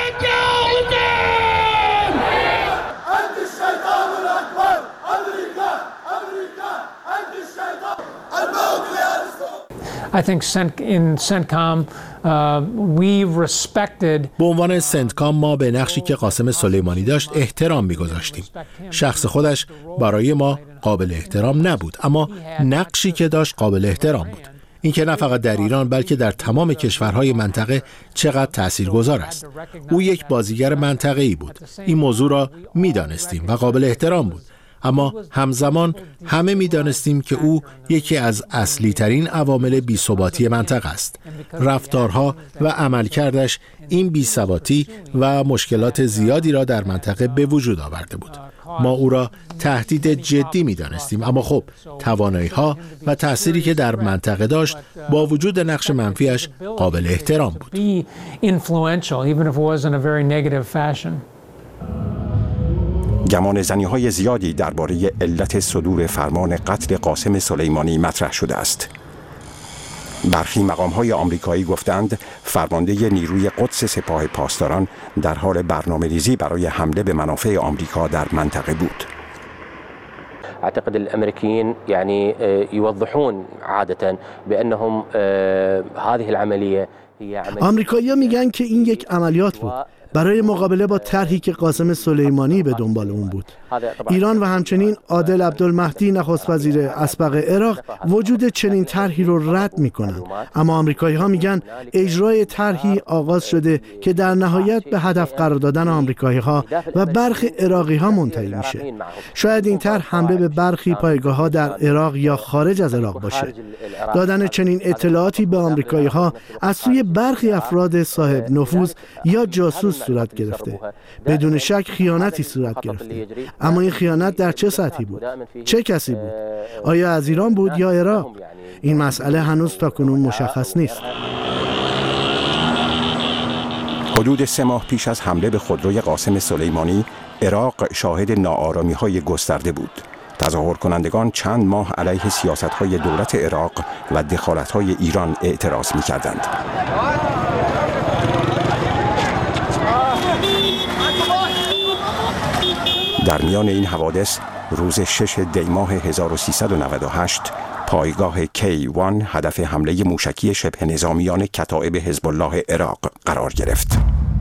به عنوان سنتکام ما به نقشی که قاسم سلیمانی داشت احترام می‌گذاشتیم. شخص خودش برای ما قابل احترام نبود، اما نقشی که داشت قابل احترام بود. این که نه فقط در ایران بلکه در تمام کشورهای منطقه چقدر تاثیرگذار است. او یک بازیگر منطقه‌ای بود. این موضوع را می‌دانستیم و قابل احترام بود. اما همزمان همه می‌دانستیم که او یکی از اصلی ترین عوامل بی‌ثباتی منطقه است. رفتارها و عملکردش این بی‌ثباتی و مشکلات زیادی را در منطقه به وجود آورده بود. ما او را تهدید جدی می‌دانستیم، اما خب توانایی‌ها و تأثیری که در منطقه داشت با وجود نقش منفیش قابل احترام بود. گمان زنی‌های زیادی درباره علت صدور فرمان قتل قاسم سلیمانی مطرح شده است. برخی مقام‌های آمریکایی گفتند فرمانده نیروی قدس سپاه پاسداران در حال برنامه‌ریزی برای حمله به منافع آمریکا در منطقه بود. اعتقد الامريكيين يعني يوضحون عاده بانهم هذه العمليه هي عمليه. آمریکایی‌ها میگن که این یک عملیات بود برای مقابله با طرحی که قاسم سلیمانی به دنبال اون بود. ایران و همچنین عادل عبدالمهدی نخست وزیر اسبق عراق وجود چنین طرحی رو رد میکنن، اما آمریکایی‌ها میگن اجرای طرحی آغاز شده که در نهایت به هدف قرار دادن آمریکایی‌ها و برخی عراقی‌ها منتهی میشه. شاید این طرح حمله به برخی پایگاه‌ها در عراق یا خارج از عراق باشه. دادن چنین اطلاعاتی به آمریکایی‌ها از سوی برخی افراد صاحب نفوذ یا جاسوس صورت گرفته. بدون شک خیانتی صورت گرفته. اما این خیانت در چه سطحی بود؟ چه کسی بود؟ آیا از ایران بود یا عراق؟ این مسئله هنوز تاکنون مشخص نیست. حدود 3 ماه پیش از حمله به خودروی قاسم سلیمانی، عراق شاهد ناآرامی‌های گسترده بود. تظاهر کنندگان چند ماه علیه سیاست‌های دولت عراق و دخالت‌های ایران اعتراض می‌کردند. در میان این حوادث روز 6 دی ماه 1398 پایگاه K1 هدف حمله موشکی شبه نظامیان کتائب حزب الله عراق قرار گرفت.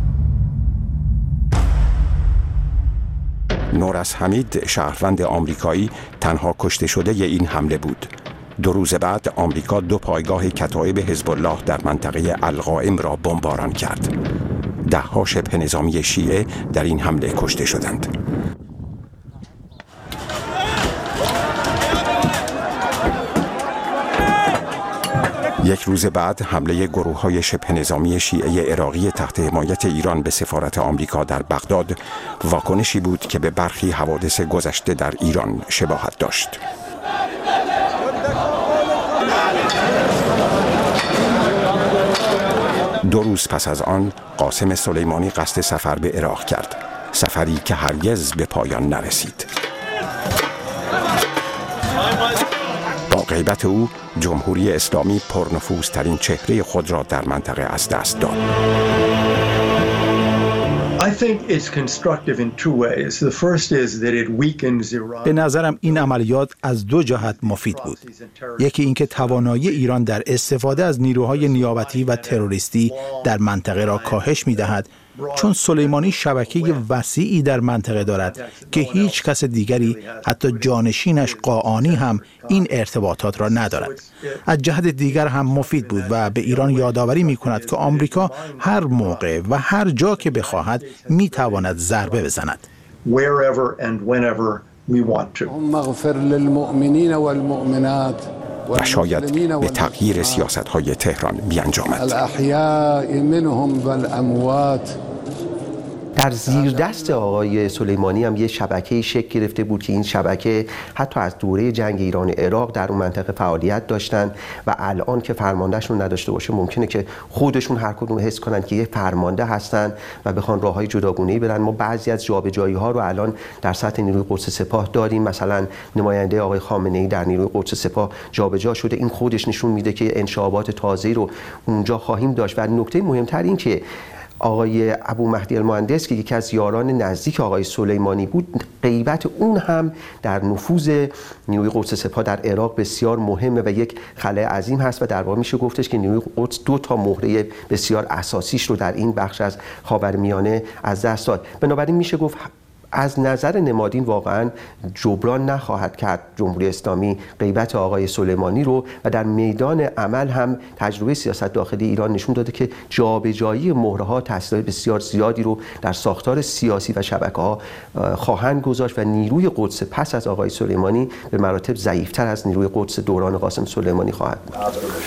نورس حمید شهروند آمریکایی تنها کشته شده این حمله بود. 2 روز بعد آمریکا 2 پایگاه کتائب حزب الله در منطقه القائم را بمباران کرد. 10 شبه نظامی شیعه در این حمله کشته شدند. یک روز بعد حمله گروه‌های شبه نظامی شیعه عراقی تحت حمایت ایران به سفارت آمریکا در بغداد واکنشی بود که به برخی حوادث گذشته در ایران شباهت داشت. دو روز پس از آن قاسم سلیمانی قصد سفر به عراق کرد، سفری که هرگز به پایان نرسید. با غیبت او جمهوری اسلامی پرنفوذترین چهره خود را در منطقه از دست داد. به نظرم این عملیات از 2 جهت مفید بود. یکی اینکه توانایی ایران در استفاده از نیروهای نیابتی و تروریستی در منطقه را کاهش می‌دهد چون سلیمانی شبکه وسیعی در منطقه دارد که هیچ کس دیگری حتی جانشینش قاآنی هم این ارتباطات را ندارد. از جهت دیگر هم مفید بود و به ایران یادآوری می‌کند که آمریکا هر موقع و هر جا که بخواهد می‌تواند ضربه بزند. مغفر للمؤمنین والمؤمنات و شاید به تغییر سیاست‌های تهران بیانجامد. الاحیاء منهم والاموات. در زیر دست آقای سلیمانی هم یه شبکه‌ای شکل گرفته بود که این شبکه حتی از دوره جنگ ایران عراق در اون منطقه فعالیت داشتن و الان که فرماندهشون نداشته باشه ممکنه که خودشون هر کدوم حس کنن که یه فرمانده هستن و بخوان راههای جداگونه‌ای برن. ما بعضی از جابجایی‌ها رو الان در سطح نیروی قدس سپاه داریم. مثلا نماینده آقای خامنه‌ای در نیروی قدس سپاه جابجا شده. این خودش نشون میده که انشابات تازه‌ای رو اونجا خواهیم داشت. و نکته مهمتر این که آقای ابو مهدی المهندس که یکی از یاران نزدیک آقای سلیمانی بود، غیبت اون هم در نفوذ نیروی قدس سپاه در عراق بسیار مهمه و یک خلأ عظیم هست و در واقع میشه گفتش که نیروی قدس 2 تا مهره بسیار اساسیش رو در این بخش از خاورمیانه از دست داد. بنابراین میشه گفت از نظر نمادین واقعا جبران نخواهد کرد جمهوری اسلامی غیبت آقای سلیمانی رو و در میدان عمل هم تجربه سیاست داخلی ایران نشون داده که جابجایی مهره‌ها تاثیر بسیار زیادی رو در ساختار سیاسی و شبکه‌ها خواهند گذاشت و نیروی قدس پس از آقای سلیمانی به مراتب ضعیف‌تر از نیروی قدس دوران قاسم سلیمانی خواهد بود.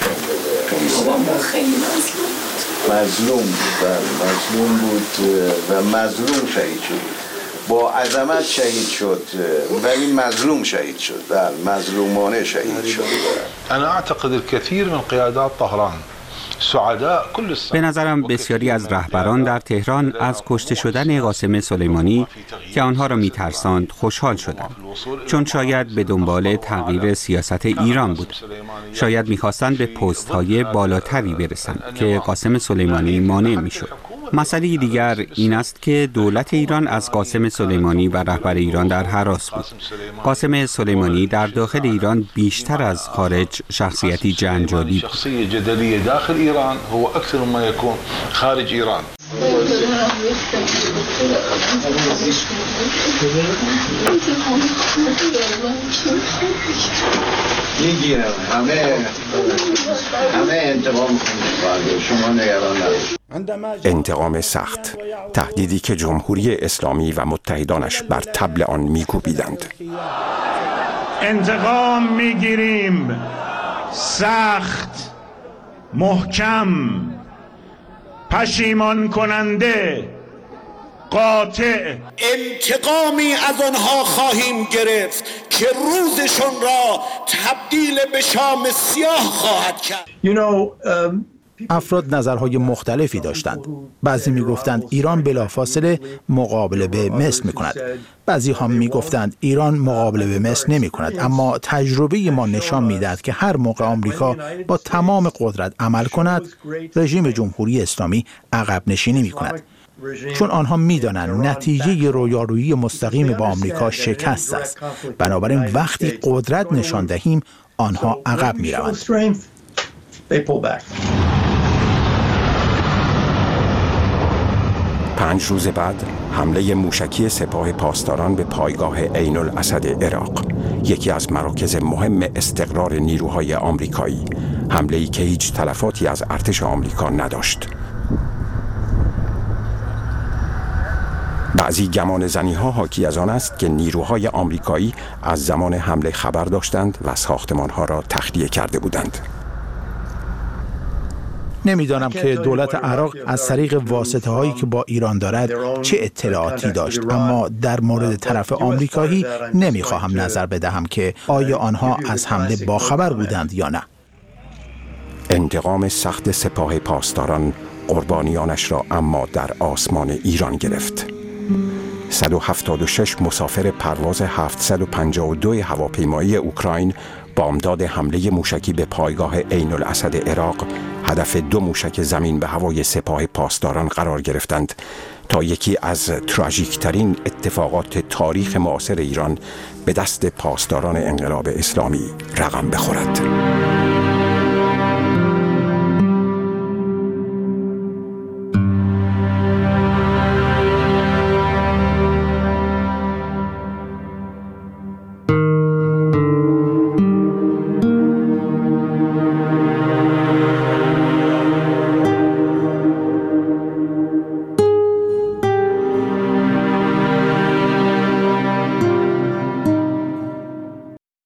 مظلوم بود و مظلوم شهید شد. با عظمت شهید شد ولی مظلوم شهید شد. مظلومانه شهید شد. انا اعتقد الكثير من قيادات طهران به نظرم بسیاری از رهبران در تهران از کشته شدن قاسم سلیمانی که آنها را می‌ترساند خوشحال شدند، چون شاید به دنبال تغییر سیاست ایران بود. شاید می‌خواستند به پست‌های بالاتری برسند که قاسم سلیمانی مانع می‌شد. مسئله دیگر این است که دولت ایران از قاسم سلیمانی و رهبر ایران در هراس بود. قاسم سلیمانی در داخل ایران بیشتر از خارج شخصیتی جنجالی بود. داخل ایران هو اکثر ما یکون خارج ایران. میگیرم همه انتقام شما نگران نباشید. انتقام سخت، تهدیدی که جمهوری اسلامی و متحدانش بر طبل آن میکوبیدند. انتقام میگیریم، سخت، محکم، پشیمان کننده، قاطع. انتقامی از آنها خواهیم گرفت که روزشون را تبدیل به شام سیاه خواهد کرد. افراد نظرهای مختلفی داشتند. بعضی میگفتند ایران بلافاصله مقابله به مصر میکند. بعضی هم میگفتند ایران مقابله به مصر نمیکند. اما تجربه ما نشان میدهد که هر موقع آمریکا با تمام قدرت عمل کند، رژیم جمهوری اسلامی عقب نشینی میکند. چون آنها میدانند نتیجه رویارویی مستقیم با آمریکا شکست است. بنابراین وقتی قدرت نشان دهیم آنها عقب میروند. 5 روز بعد حمله موشکی سپاه پاسداران به پایگاه عین الاسد عراق، یکی از مراکز مهم استقرار نیروهای آمریکایی، حمله‌ای که هیچ تلفاتی از ارتش آمریکا نداشت. بعضی گمان زنی‌ها حاکی از آن است که نیروهای آمریکایی از زمان حمله خبر داشتند و ساختمان‌ها را تخلیه کرده بودند. نمیدانم که دولت عراق از طریق واسطه هایی که با ایران دارد چه اطلاعاتی داشت، اما در مورد طرف آمریکایی نمیخواهم نظر بدهم که آیا آنها از حمله باخبر بودند یا نه. انتقام سخت سپاه پاسداران قربانیانش را اما در آسمان ایران گرفت. 176 مسافر پرواز 752 هواپیمایی اوکراین بامداد حمله موشکی به پایگاه عین الاسد عراق هدف 2 موشک زمین به هوای سپاه پاسداران قرار گرفتند تا یکی از تراژیکترین اتفاقات تاریخ معاصر ایران به دست پاسداران انقلاب اسلامی رقم بخورد.